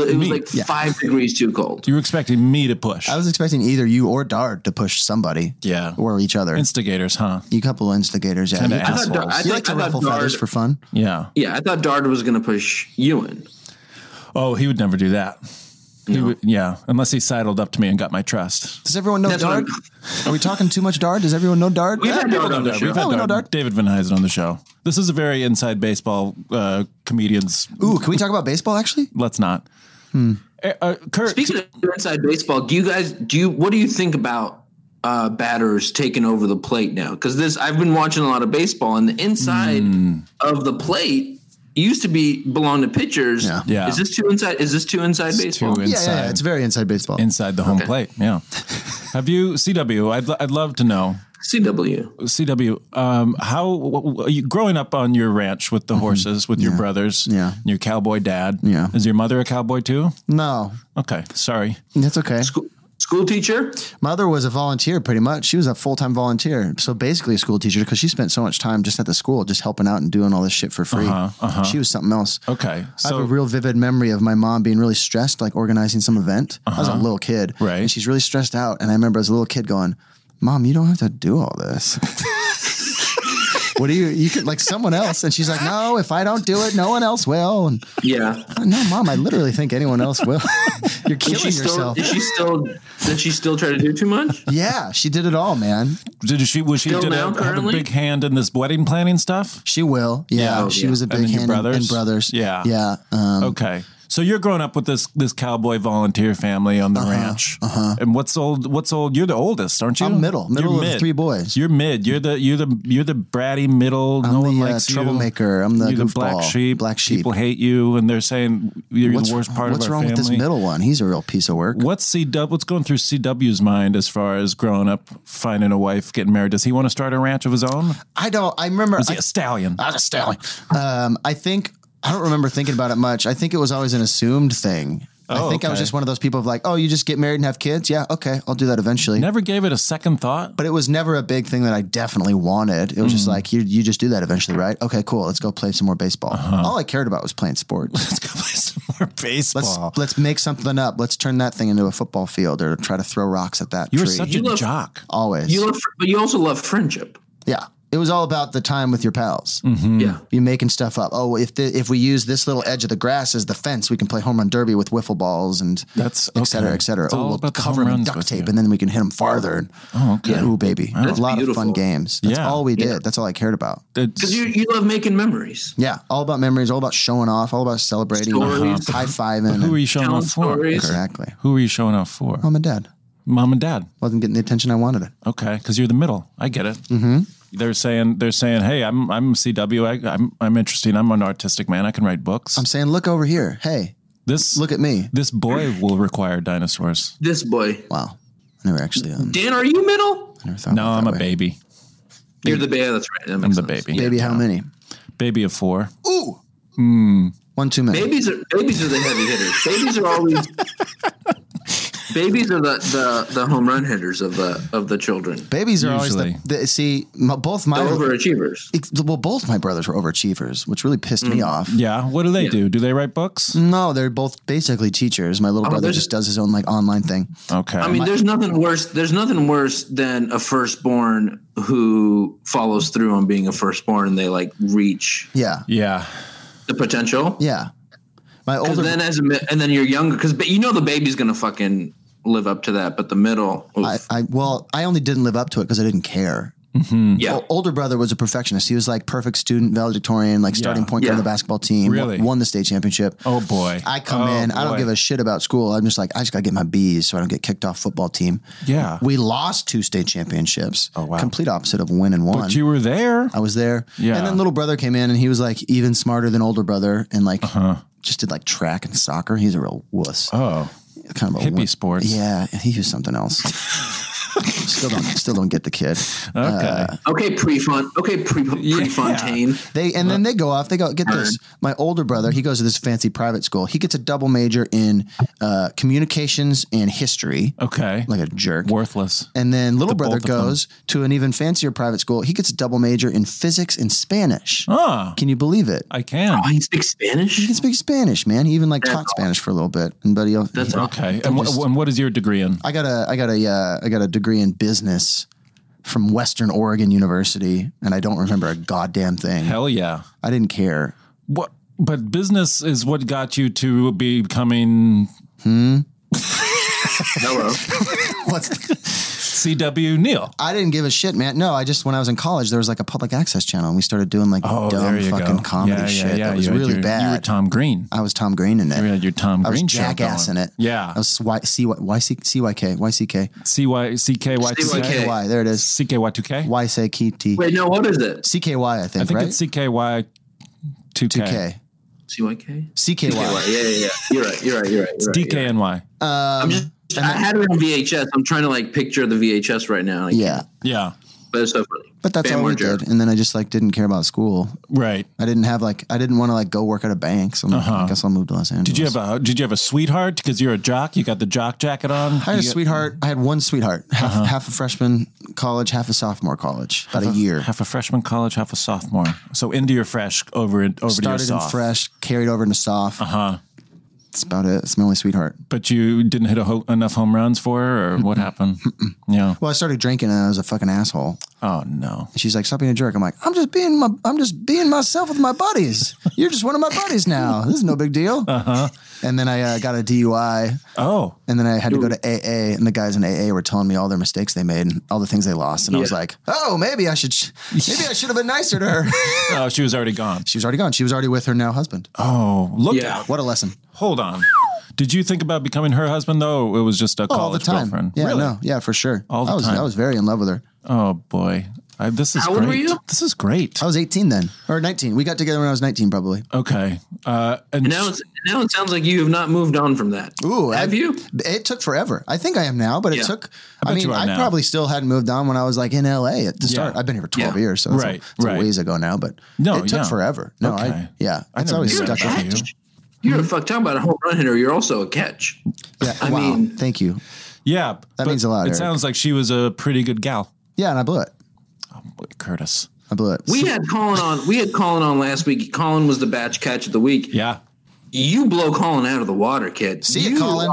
S4: 5 degrees too cold.
S3: You were expecting me to push.
S6: I was expecting either you or Dard to push somebody.
S3: Yeah,
S6: or each other.
S3: Instigators, huh?
S6: You couple of instigators. Yeah, you like to ruffle feathers for fun.
S3: Yeah,
S4: I thought Dard was going to push you in.
S3: Oh, he would never do that. No. Unless he sidled up to me and got my trust.
S6: Does everyone know Dard? Are we talking too much Dard? Does everyone know Dard?
S4: We've had Dard on the show.
S3: We've had Dard. David Van Huysen on the show. This is a very inside baseball comedians.
S6: Ooh, can we talk about baseball actually?
S3: Let's not.
S4: Kurt, speaking of inside baseball, what do you think about batters taking over the plate now? Because I've been watching a lot of baseball, and the inside of the plate used to belong to pitchers.
S3: Yeah.
S4: Is this too inside baseball?
S3: Too inside.
S6: Yeah, it's very inside baseball.
S3: Inside the home plate. Yeah. Have you CW? I'd love to know. CW. How growing up on your ranch with the horses with your brothers?
S6: Yeah.
S3: Your cowboy dad.
S6: Yeah.
S3: Is your mother a cowboy too?
S6: No.
S3: Okay. Sorry.
S6: That's okay.
S4: School teacher?
S6: Mother was a volunteer pretty much. She was a full-time volunteer. So basically a school teacher because she spent so much time just at the school, just helping out and doing all this shit for free. She was something else.
S3: Okay.
S6: I have a real vivid memory of my mom being really stressed, organizing some event. I was a little kid.
S3: Right.
S6: And she's really stressed out. And I remember as a little kid going, Mom, you don't have to do all this. what do you could like someone else. And she's like, no, if I don't do it, no one else will. And
S4: yeah.
S6: No, Mom, I literally think anyone else will. You're killing yourself.
S4: Did she still try to do too much?
S6: Yeah, she did it all, man.
S3: Did she have a big hand in this wedding planning stuff?
S6: She will. Yeah. She was a big hand in Brothers.
S3: Yeah.
S6: Yeah.
S3: Okay. So you're growing up with this cowboy volunteer family on the ranch. And what's old? You're the oldest, aren't you?
S6: I'm middle of 3 boys.
S3: You're mid. You're the bratty middle.
S6: I'm
S3: no one
S6: the
S3: likes
S6: troublemaker. I'm the
S3: you're
S6: goofball.
S3: the black sheep. People hate you, and they're saying you're the worst part of our family.
S6: What's wrong with this middle one? He's a real piece of work.
S3: What's going through CW's mind as far as growing up, finding a wife, getting married? Does he want to start a ranch of his own?
S6: I remember.
S3: Was he a stallion?
S6: I was a stallion. I don't remember thinking about it much. I think it was always an assumed thing. I was just one of those people of like, oh, you just get married and have kids? Yeah, okay, I'll do that eventually.
S3: Never gave it a second thought?
S6: But it was never a big thing that I definitely wanted. It was just like, you just do that eventually, right? Okay, cool, let's go play some more baseball. All I cared about was playing sports.
S3: Let's go play some more baseball.
S6: Let's make something up. Let's turn that thing into a football field or try to throw rocks at that tree.
S3: You were such a jock.
S6: Always.
S4: But you also love friendship.
S6: Yeah. It was all about the time with your pals.
S4: Yeah.
S6: You're making stuff up. Oh, if we use this little edge of the grass as the fence, we can play home run derby with wiffle balls and et cetera, et cetera. We'll cover them in duct tape and then we can hit them farther.
S3: Okay.
S6: Ooh, baby.
S4: That's
S6: a lot
S4: beautiful.
S6: of fun games. That's all we did. That's all I cared about.
S4: Because you love making memories.
S6: Yeah. All about memories, all about showing off, all about celebrating, high-fiving.
S3: Who are you showing off for?
S4: Stories.
S6: Exactly.
S3: Who are you showing off for?
S6: Mom and Dad.
S3: Mom and Dad.
S6: Wasn't getting the attention I wanted it.
S3: Okay, because you're the middle. I get it. They're saying, hey, I'm CW. I'm interesting. I'm an artistic man. I can write books.
S6: I'm saying, look over here. Hey, look at me.
S3: This boy will require dinosaurs.
S4: This boy.
S6: Wow. I never actually.
S4: Dan, are you middle?
S6: I never thought
S3: No, I'm a baby.
S4: You're the baby. That's right.
S3: I'm the baby.
S6: Baby, how many?
S3: Baby of 4.
S6: Ooh. One too many.
S4: Babies are the heavy hitters. Babies are always. Babies are the home run hitters of the children.
S6: Babies are
S3: Usually.
S6: always both my
S4: overachievers.
S6: Well, both my brothers were overachievers, which really pissed me off.
S3: Yeah. What do they do? Do they write books?
S6: No, they're both basically teachers. My little brother just does his own online thing.
S3: Okay.
S4: I mean, there's nothing worse. There's nothing worse than a firstborn who follows through on being a firstborn and they reach.
S6: Yeah.
S4: The potential.
S6: Yeah. My older
S4: and then you're younger because the baby's gonna fucking live up to that, but the middle.
S6: I only didn't live up to it because I didn't care.
S4: Yeah.
S6: Older brother was a perfectionist. He was perfect student, valedictorian, starting point guard on the basketball team.
S3: Really?
S6: Won the state championship.
S3: Oh boy.
S6: I come in. I don't give a shit about school. I'm just I just got to get my B's so I don't get kicked off football team.
S3: Yeah.
S6: We lost 2 state championships.
S3: Oh, wow.
S6: Complete opposite of win and one.
S3: But you were there.
S6: I was there.
S3: Yeah.
S6: And then little brother came in and he was even smarter than older brother and just did track and soccer. He's a real wuss.
S3: Oh.
S6: Kind of a
S3: hippie sports.
S6: Yeah. He was something else. Still don't get the kid.
S3: Okay.
S4: Prefontaine.
S6: Then they go off. They go get this. My older brother, he goes to this fancy private school. He gets a double major in communications and history.
S3: Okay,
S6: like a jerk,
S3: worthless.
S6: And then little brother goes to an even fancier private school. He gets a double major in physics and Spanish.
S3: Oh,
S6: can you believe it?
S3: I can.
S4: Oh, he speaks Spanish.
S6: He can speak Spanish, man. He even taught Spanish for a little bit. And buddy,
S4: that's
S3: okay. And what is your degree in?
S6: I got a degree in business from Western Oregon University, and I don't remember a goddamn thing.
S3: Hell yeah.
S6: I didn't care.
S3: What? But business is what got you to becoming...
S4: Hello.
S6: What's
S3: CW Neil?
S6: I didn't give a shit, man. No, when I was in college, there was a public access channel, and we started doing dumb fucking comedy shit. That was really bad.
S3: You were Tom Green.
S6: I was Tom Green in it.
S3: You had your Tom Green.
S6: I was Jackass in it.
S3: Yeah.
S6: I was CYK. CKY. There it is.
S3: CKY2K.
S6: YCKT.
S4: Wait, no, what is it?
S6: CKY, I think.
S3: I think
S6: right?
S3: it's CKY2K.
S6: 2K.
S4: CYK.
S6: CKY.
S4: Yeah. You're right.
S3: It's DKNY.
S4: I had it on VHS. I'm trying to picture the VHS right now.
S3: Yeah.
S4: But it's so funny.
S6: But that's all we did. And then I just didn't care about school.
S3: Right.
S6: I didn't have I didn't want to go work at a bank. So I guess I'll move to Los Angeles.
S3: Did you have a sweetheart? Because you're a jock. You got the jock jacket on.
S6: I had a sweetheart. I had one sweetheart. Half a freshman college, half a sophomore college. About a year.
S3: Half a freshman college, half a sophomore. So into your fresh over to your soft.
S6: Started in fresh, carried over into soft. That's about it. It's my only sweetheart.
S3: But you didn't hit enough home runs for her, or what happened? Yeah.
S6: Well, I started drinking and I was a fucking asshole.
S3: Oh no.
S6: And she's like, "Stop being a jerk." I'm like, I'm just being myself with my buddies. You're just one of my buddies now. This is no big deal. And then I got a DUI.
S3: Oh.
S6: And then I had to go to AA, and the guys in AA were telling me all their mistakes they made and all the things they lost. And I was like, oh, maybe I should have been nicer to her.
S3: Oh, she was already gone.
S6: She was already gone. She was already with her now husband.
S3: Oh, look out.
S6: What a lesson.
S3: Hold on. Did you think about becoming her husband, though? Or it was just a college
S6: all the time.
S3: girlfriend?
S6: Yeah,
S3: really?
S6: no. Yeah, for sure.
S3: All the time.
S6: I was very in love with her.
S3: Oh, boy. This is
S4: How
S3: great.
S4: old were you?
S3: This is great.
S6: I was 18 then, or 19. We got together when I was 19, probably.
S3: Okay.
S4: And now it sounds like you have not moved on from that.
S6: Ooh,
S4: have you?
S6: It took forever. I think I am now, but it took. I probably still hadn't moved on when I was like in LA at the start. I've been here for 12 years, so it's a ways ago now. But it took forever. No,
S3: okay.
S6: It's always stuck with me.
S4: You're talking about a home run hitter. You're also a catch.
S6: Yeah, I mean, thank you.
S3: Yeah,
S6: that means a lot.
S3: It sounds like she was a pretty good gal.
S6: Yeah, and I blew it.
S3: Oh, Curtis.
S6: I blew it.
S4: We had Colin on last week. Colin was the batch catch of the week.
S3: Yeah.
S4: You blow Colin out of the water, kid.
S6: See you, Colin.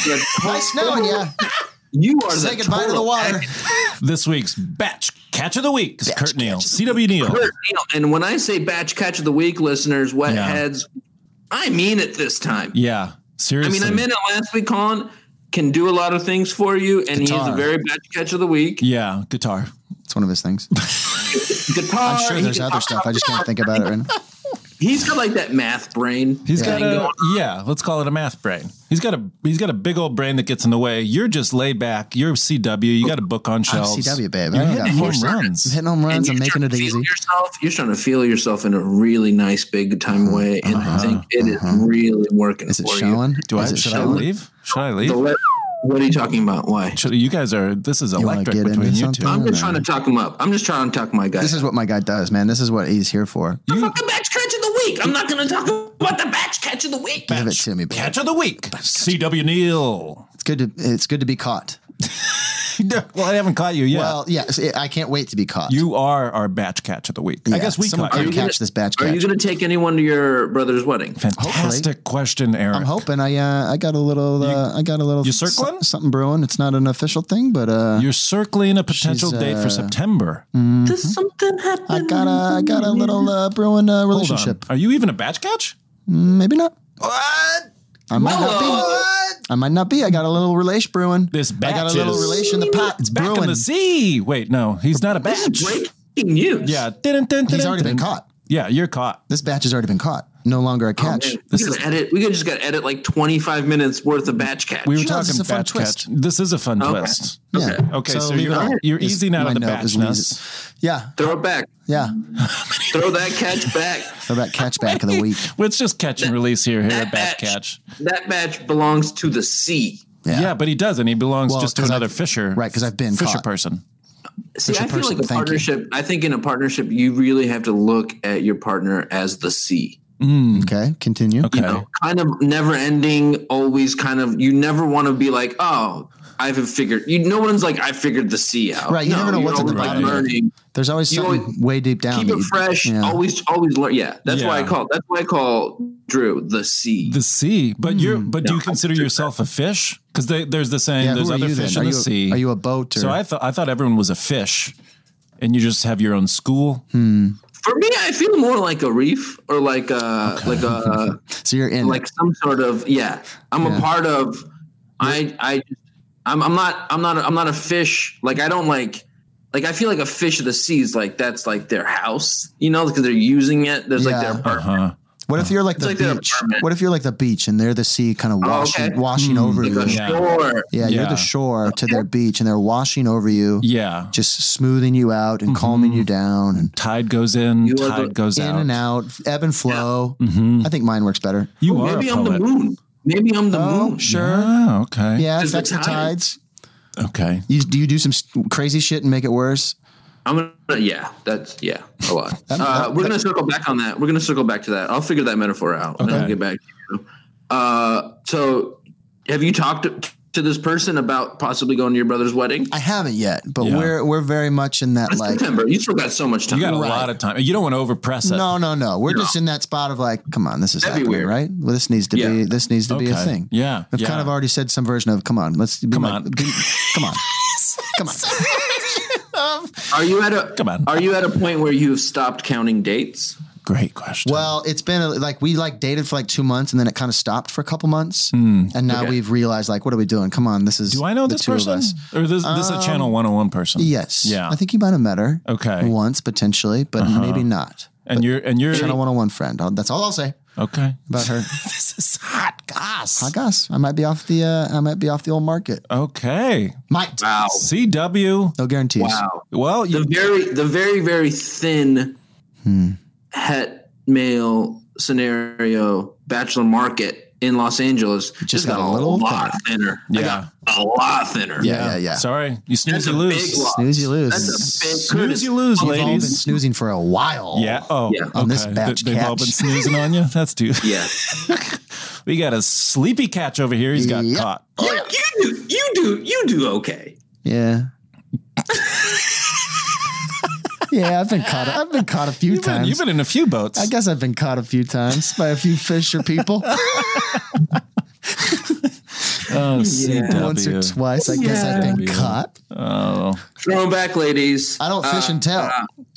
S6: Nice knowing you.
S4: You are
S6: Say goodbye to the water.
S3: This week's batch catch of the week is Kurt Neal, CW Neal.
S4: Kurt Neal. And when I say batch catch of the week, listeners, wet heads, I mean it this time.
S3: Yeah, seriously.
S4: I mean, I meant it last week. Colin can do a lot of things for you, and he is a very batch catch of the week.
S3: Yeah, guitar.
S6: It's one of his things.
S4: Guitar.
S6: I'm sure there's other stuff. I just can't think about it right now.
S4: He's got like that math brain.
S3: He's got let's call it a math brain. He's got a big old brain that gets in the way. You're just laid back. You're CW. You got a book on shelves.
S6: I'm CW, babe.
S3: You're hitting home runs.
S6: I'm hitting home runs. I'm making it easy.
S4: You're trying to feel yourself in a really nice big time way, and I think it is really working for you.
S6: Is it showing?
S3: Should I leave? Should I leave?
S4: What are you talking about? Why?
S3: You guys are. This is electric between you two.
S4: I'm just trying to talk him up. I'm just trying to talk my guy.
S6: This is what my guy does, man. This is what he's here for.
S4: The fucking batch catch of the week. I'm not going to talk about the batch catch of the week.
S6: Give it to me, baby.
S3: Catch of the week. CW Neal.
S6: It's good to be caught.
S3: Well, I haven't caught you yet.
S6: Well, yes, I can't wait to be caught.
S3: You are our batch catch of the week.
S6: Yeah,
S3: I guess we caught you.
S6: Catch this batch catch.
S4: Are you going to take anyone to your brother's wedding?
S3: Fantastic question, Eric.
S6: I'm hoping. I got a little.
S3: You circling?
S6: Something brewing. It's not an official thing, but
S3: you're circling a potential date for September.
S4: Does something happen?
S6: I got a little brewing relationship.
S3: Are you even a batch catch?
S6: Maybe not.
S3: What?
S6: I might not be. I might not be. I got a little relation brewing.
S3: This batch
S6: I got a little relation in the pot. It's
S3: back
S6: brewing.
S3: in the sea. Wait, no, he's not a batch.
S4: This is breaking news.
S3: Yeah.
S6: He's already been caught.
S3: Yeah, you're caught.
S6: This batch has already been caught. No longer a catch.
S4: We just got to edit like 25 minutes worth of batch catch.
S3: We were talking batch catch. This is a fun twist.
S6: Yeah.
S3: Okay, so you're easing out of the batchness.
S6: Yeah.
S4: Throw it back.
S6: Yeah.
S4: Throw that catch back.
S6: Throw that catch back of the week.
S3: Let's just catch and release here at batch catch.
S4: That batch belongs to the sea.
S3: Yeah, but he doesn't. He belongs just to another fisher.
S6: Right, because I've been
S3: fisher
S6: caught.
S3: person.
S4: See, I feel like a partnership. I think in a partnership, you really have to look at your partner as the sea.
S6: Okay, continue.
S3: Okay.
S4: Kind of never ending, always kind of, you never want to be like, oh, I figured, no one's like, I figured the sea out.
S6: Right, you never know what's at the bottom.
S4: Learning.
S6: There's always something way deep down.
S4: Keep it fresh, always learn. Yeah, that's why I call Drew the sea.
S3: The sea, but do you consider yourself a fish? Because there's the saying, there's other fish in the sea.
S6: Are you a boat?
S3: So I thought everyone was a fish, and you just have your own school.
S4: For me, I feel more like a reef or like a
S6: so you're in
S4: like some sort of I'm a part of. I'm not a fish. Like I don't like I feel like a fish of the sea is like that's like their house, because they're using it. There's like their apartment.
S6: What if you're like the beach? What if you're like the beach and they're the sea kind of washing over you?
S4: Shore.
S6: Yeah, you're the shore to their beach and they're washing over you.
S3: Yeah.
S6: Just smoothing you out and calming you down. And
S3: tide goes in, tide goes out.
S6: In and out, ebb and flow. I think mine works better.
S4: Maybe I'm the moon. Maybe I'm the moon.
S6: Sure.
S3: Yeah, okay.
S6: Yeah, affects the tides.
S3: Okay.
S6: Do you do some crazy shit and make it worse?
S4: I'm gonna, a lot. We're gonna circle back on that. We're gonna circle back to that. I'll figure that metaphor out and I'll get back to you. So, have you talked to this person about possibly going to your brother's wedding?
S6: I haven't yet, but we're very much in that
S4: it's
S6: like
S4: September. You still got so much time.
S3: You got a lot of time. You don't want to overpress it.
S6: No. We're just in that spot of like, come on, this is
S4: That'd be
S6: happening,
S4: weird.
S6: right? Well, this needs to be a thing.
S3: Yeah.
S6: I've kind of already said some version of, come on, let's be
S3: Come
S6: my,
S3: on.
S6: come on. Come on.
S4: Are you at a point where you've stopped counting dates?
S3: Great question.
S6: Well, it's been like we dated for like 2 months and then it kind of stopped for a couple months. And now we've realized like, what are we doing? Come on. This is,
S3: do I know this person? Or this is a Channel 101 person?
S6: Yes.
S3: Yeah.
S6: I think you might have met her.
S3: Okay.
S6: Once potentially, but maybe not.
S3: And you're
S6: Channel 101 friend. That's all I'll say.
S3: Okay.
S6: About her.
S3: This is hot goss.
S6: Hot goss. I might be off the old market.
S3: Okay.
S6: Might.
S4: Wow.
S3: CW.
S6: No guarantees.
S4: Wow.
S3: Well,
S4: The very thin het male scenario bachelor market in Los Angeles just got a lot thinner.
S3: Yeah.
S4: A lot thinner.
S6: Yeah.
S3: Sorry. You snooze,
S4: That's
S3: you
S4: a
S3: lose.
S4: big loss.
S6: Snooze, you lose.
S4: That's a big
S3: Snooze, you lose,
S6: You've all been
S3: ladies.
S6: snoozing for a while.
S3: Yeah. Oh,
S4: Yeah.
S6: On this batch
S3: They've all
S6: catch.
S3: been snoozing on you? That's too.
S4: Yeah.
S3: We got a sleepy catch over here. He's got
S6: Yep.
S3: caught.
S4: You do okay.
S6: Yeah. Yeah, I've been caught a few times.
S3: You've been in a few boats.
S6: I guess I've been caught a few times by a few fish or people.
S3: CW.
S6: Once or twice, I guess I've been caught.
S3: Oh.
S4: Throw 'em back, ladies.
S6: I don't fish and tell.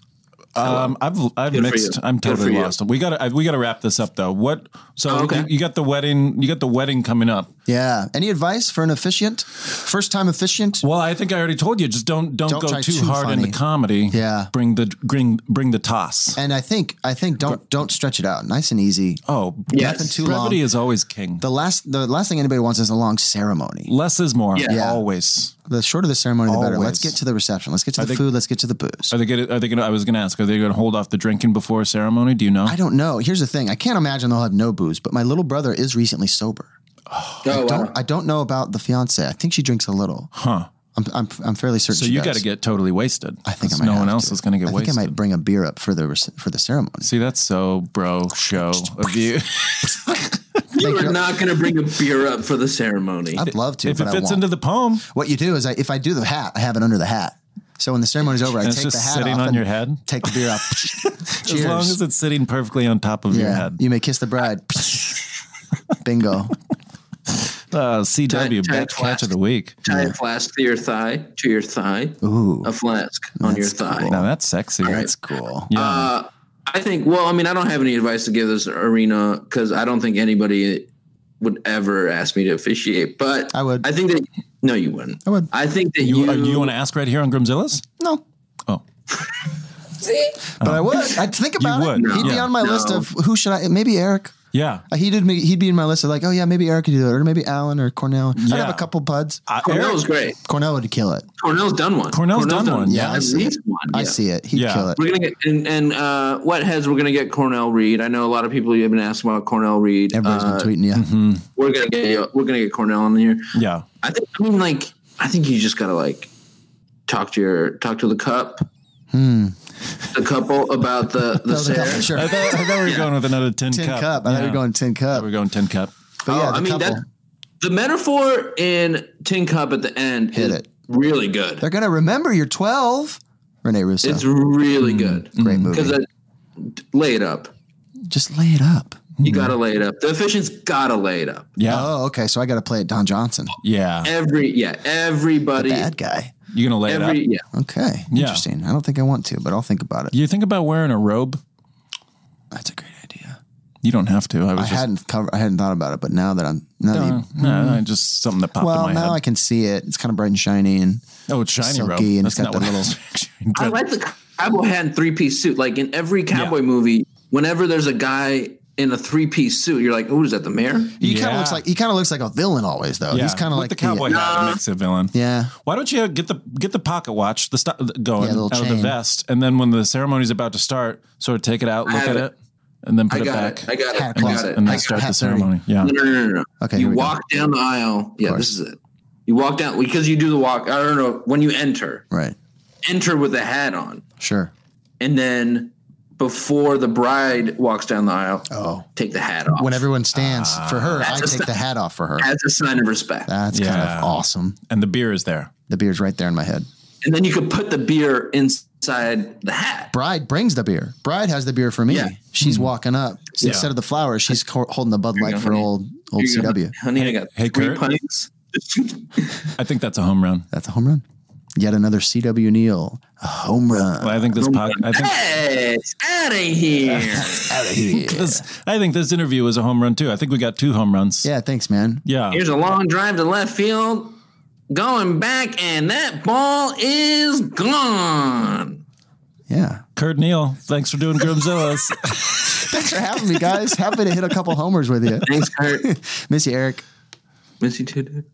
S3: I've
S4: Good for
S3: mixed.
S4: you.
S3: I'm
S4: Good
S3: totally
S4: for you.
S3: lost. We gotta wrap this up though. What? So
S4: Okay.
S3: you got the wedding. You got the wedding coming up.
S6: Yeah. Any advice for an officiant? First time officiant?
S3: Well, I think I already told you. Just don't go
S6: try
S3: too
S6: too
S3: hard in
S6: funny.
S3: the comedy.
S6: Yeah.
S3: Bring the toss.
S6: And I think don't stretch it out. Nice and easy.
S3: Oh,
S4: Yes.
S6: Nothing too
S3: brevity
S6: long.
S3: is always king.
S6: The last thing anybody wants is a long ceremony.
S3: Less is more.
S4: Yeah.
S3: Always.
S6: The shorter the ceremony, the better.
S3: Always.
S6: Let's get to the reception. Let's get to the food. Let's get to the booze.
S3: Are they gonna? I was gonna ask. Are they gonna hold off the drinking before a ceremony? Do you know?
S6: I don't know. Here's the thing. I can't imagine they'll have no booze, but my little brother is recently sober. I don't know about the fiance. I think she drinks a little.
S3: Huh.
S6: I'm fairly certain.
S3: So
S6: she
S3: you
S6: does.
S3: got to get totally wasted.
S6: I think I
S3: 'cause
S6: might
S3: no
S6: have
S3: one else
S6: to.
S3: is going to get
S6: I
S3: wasted.
S6: think I might bring a beer up for the ceremony.
S3: See, that's so bro show of you.
S4: You are not going to bring a beer up for the ceremony.
S6: I'd love to,
S3: If
S6: but
S3: it
S6: I
S3: fits
S6: won't.
S3: into the poem,
S6: What you do is, if I do the hat, I have it under the hat. So when the ceremony's over, I
S3: and
S6: take
S3: it's
S6: the
S3: just
S6: hat
S3: sitting
S6: off
S3: on
S6: and
S3: your head.
S6: take the beer off. Cheers.
S3: As long as it's sitting perfectly on top of your head.
S6: You may kiss the bride. Bingo.
S3: CW,
S4: Tie
S3: best catch of the week.
S4: Tie a flask to your thigh.
S6: Ooh,
S4: A flask on your thigh.
S3: Now that's sexy.
S6: that's cool.
S3: Yeah.
S4: I think, well, I mean, I don't have any advice to give this arena because I don't think anybody would ever ask me to officiate, but
S6: I would.
S4: I think that, no, you wouldn't.
S6: I would.
S4: I think that
S3: you want to ask right here on Grimzilla's?
S6: No.
S3: Oh,
S6: But I would. I'd think about
S3: You
S6: it.
S3: would.
S6: He'd be
S3: Yeah.
S6: on my list of who should I? Maybe Eric.
S3: yeah.
S6: He'd be in my list of like, oh yeah, maybe Eric could do it, or maybe Alan or Cornell. I'd
S3: Yeah.
S6: have a couple buds.
S4: Cornell's great.
S6: Cornell would kill it.
S4: Cornell's done one.
S3: Cornell's done one, yeah.
S6: I
S4: At
S6: see
S4: least
S6: it.
S4: one.
S6: I
S4: yeah.
S6: see it. He'd
S3: Yeah.
S6: kill it.
S4: We're gonna get and Wet-Heads. We're gonna get Cornell Reed. I know a lot of people have been asking about Cornell Reed.
S6: Everybody's been tweeting you.
S4: We're gonna get Cornell on here.
S3: Yeah.
S4: I think you just gotta like talk to the cup, the couple about the Sarah.
S6: Sure.
S3: I thought we were going with another tin
S6: Tin
S3: cup.
S6: cup. I thought we were going tin cup.
S3: We're going tin cup.
S6: But yeah,
S4: I
S6: the
S4: mean
S6: couple.
S4: the metaphor in Tin Cup at the end
S6: Hit
S4: is
S6: it.
S4: really good.
S6: They're gonna remember you're 12. Renee Russo.
S4: It's really good.
S6: Great movie.
S4: Because lay it up.
S6: Just lay it up.
S4: You gotta lay it up. The officiant's gotta lay it up.
S3: Yeah.
S6: Oh, okay. So I got to play it Don Johnson,
S3: Yeah.
S4: Everybody.
S6: bad guy.
S3: You going to lay it up?
S4: Yeah.
S6: Okay,
S3: Yeah.
S6: interesting. I don't think I want to, but I'll think about it.
S3: You think about wearing a robe?
S6: That's a great idea.
S3: You don't have to.
S6: I hadn't thought about it, but now that
S3: just something that popped in
S6: well,
S3: my
S6: now
S3: head.
S6: I can see it. It's kind of bright and shiny, and
S3: Oh, it's shiny robe.
S6: silky, and it's
S3: That's
S6: got
S3: not
S6: that
S3: what I
S6: little-
S3: was picturing.
S4: I like the cowboy hat and 3-piece suit. Like in every cowboy movie, whenever there's a guy in a 3-piece suit, you're like, "Oh, is that the mayor?"
S6: he kind of looks like a villain always, though.
S3: Yeah.
S6: He's kind of
S3: With
S6: like
S3: the cowboy hat makes a villain.
S6: Yeah.
S3: Why don't you get the pocket watch going
S6: little
S3: out of the
S6: chain.
S3: vest, and then when the ceremony's about to start, sort of take it out, look
S4: have
S3: at
S4: it.
S3: it, and then put
S4: I
S3: it
S4: got
S3: back.
S4: it. I got it.
S6: Hat
S4: I got
S6: closet.
S4: it.
S3: And
S4: I
S3: then
S4: got
S3: start
S6: hat
S3: the ceremony.
S6: party.
S3: Yeah.
S4: No.
S6: Okay,
S4: You
S6: here we go.
S4: walk down the aisle. Yeah, this is it. You walk down because you do the walk. I don't know when you enter.
S6: Right.
S4: Enter with the hat on,
S6: Sure.
S4: and then before the bride walks down the aisle, take the hat off.
S6: When everyone stands for her, I take the hat off for her.
S4: As a sign of respect.
S6: That's kind of awesome.
S3: And the beer is there.
S6: The beer's right there in my head.
S4: And then you could put the beer inside the hat.
S6: Bride brings the beer. Bride has the beer for me. Yeah. She's walking up. So instead of the flowers, she's holding the Bud Light for old CW.
S4: Honey, I got 3 pints.
S3: I think that's a home run.
S6: That's a home run. Yet another CW Neal, a home run.
S3: Well, I think this
S4: hey, it's out of here.
S6: Out of here.
S3: I think this interview was a home run too. I think we got 2 home runs.
S6: Yeah, thanks, man.
S3: Yeah.
S4: Here's a long drive to left field, going back, and that ball is gone.
S6: Yeah.
S3: Kurt Neal, thanks for doing Groomzilla's.
S6: Thanks for having me, guys. Happy to hit a couple homers with you.
S4: Thanks, Kurt.
S6: Miss you, Eric.
S4: Miss you too, dude.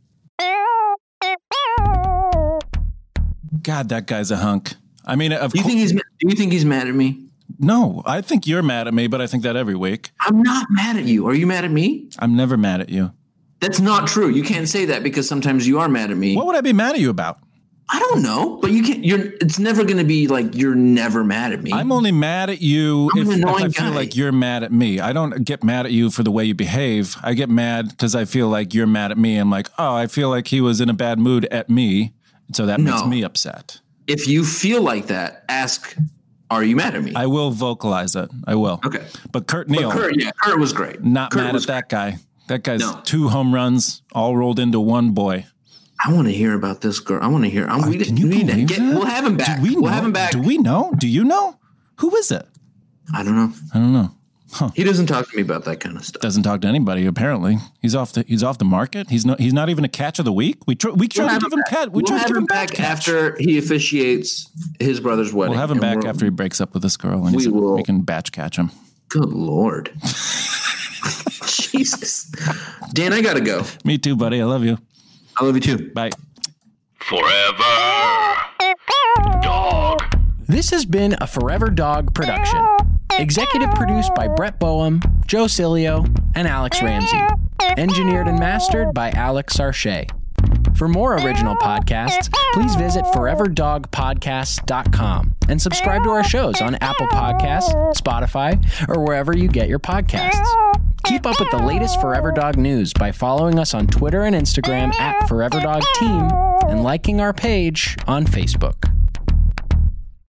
S3: God, that guy's a hunk. I mean,
S4: do you think he's mad at me?
S3: No, I think you're mad at me, but I think that every week.
S4: I'm not mad at you. Are you mad at me?
S3: I'm never mad at you.
S4: That's not true. You can't say that because sometimes you are mad at me.
S3: What would I be mad at you about?
S4: I don't know, but you can't. It's never going to be like you're never mad at me.
S3: I'm only mad at you if I feel like you're mad at me. I don't get mad at you for the way you behave. I get mad because I feel like you're mad at me. I'm like, oh, I feel like he was in a bad mood at me. So that makes me upset.
S4: If you feel like that, ask, are you mad at me?
S3: I will vocalize it. I will.
S4: Okay.
S3: But Kurt Neal.
S4: Kurt was great.
S3: Not mad at that guy. That guy's 2 home runs all rolled into one boy.
S4: I want to hear about this girl. I want to hear.
S3: Can you believe that?
S4: We'll have him back. We'll have him back.
S3: Do we know? Do you know? Who is it?
S4: I don't know.
S3: Huh.
S4: He doesn't talk to me about that kind of stuff.
S3: Doesn't talk to anybody. Apparently, he's off the market. He's not even a catch of the week. We try to give him catch.
S4: We'll have him back after he officiates his brother's wedding.
S3: We'll have him back after he breaks up with this girl, and we can batch catch him.
S4: Good Lord, Jesus, Dan, I gotta go.
S3: Me too, buddy. I love you.
S4: I love you too.
S3: Bye.
S7: Forever Dog.
S5: This has been a Forever Dog production. Executive produced by Brett Boehm, Joe Cilio, and Alex Ramsey. Engineered and mastered by Alex Sarche. For more original podcasts, please visit foreverdogpodcasts.com and subscribe to our shows on Apple Podcasts, Spotify, or wherever you get your podcasts. Keep up with the latest Forever Dog news by following us on Twitter and Instagram @ForeverDogTeam and liking our page on Facebook.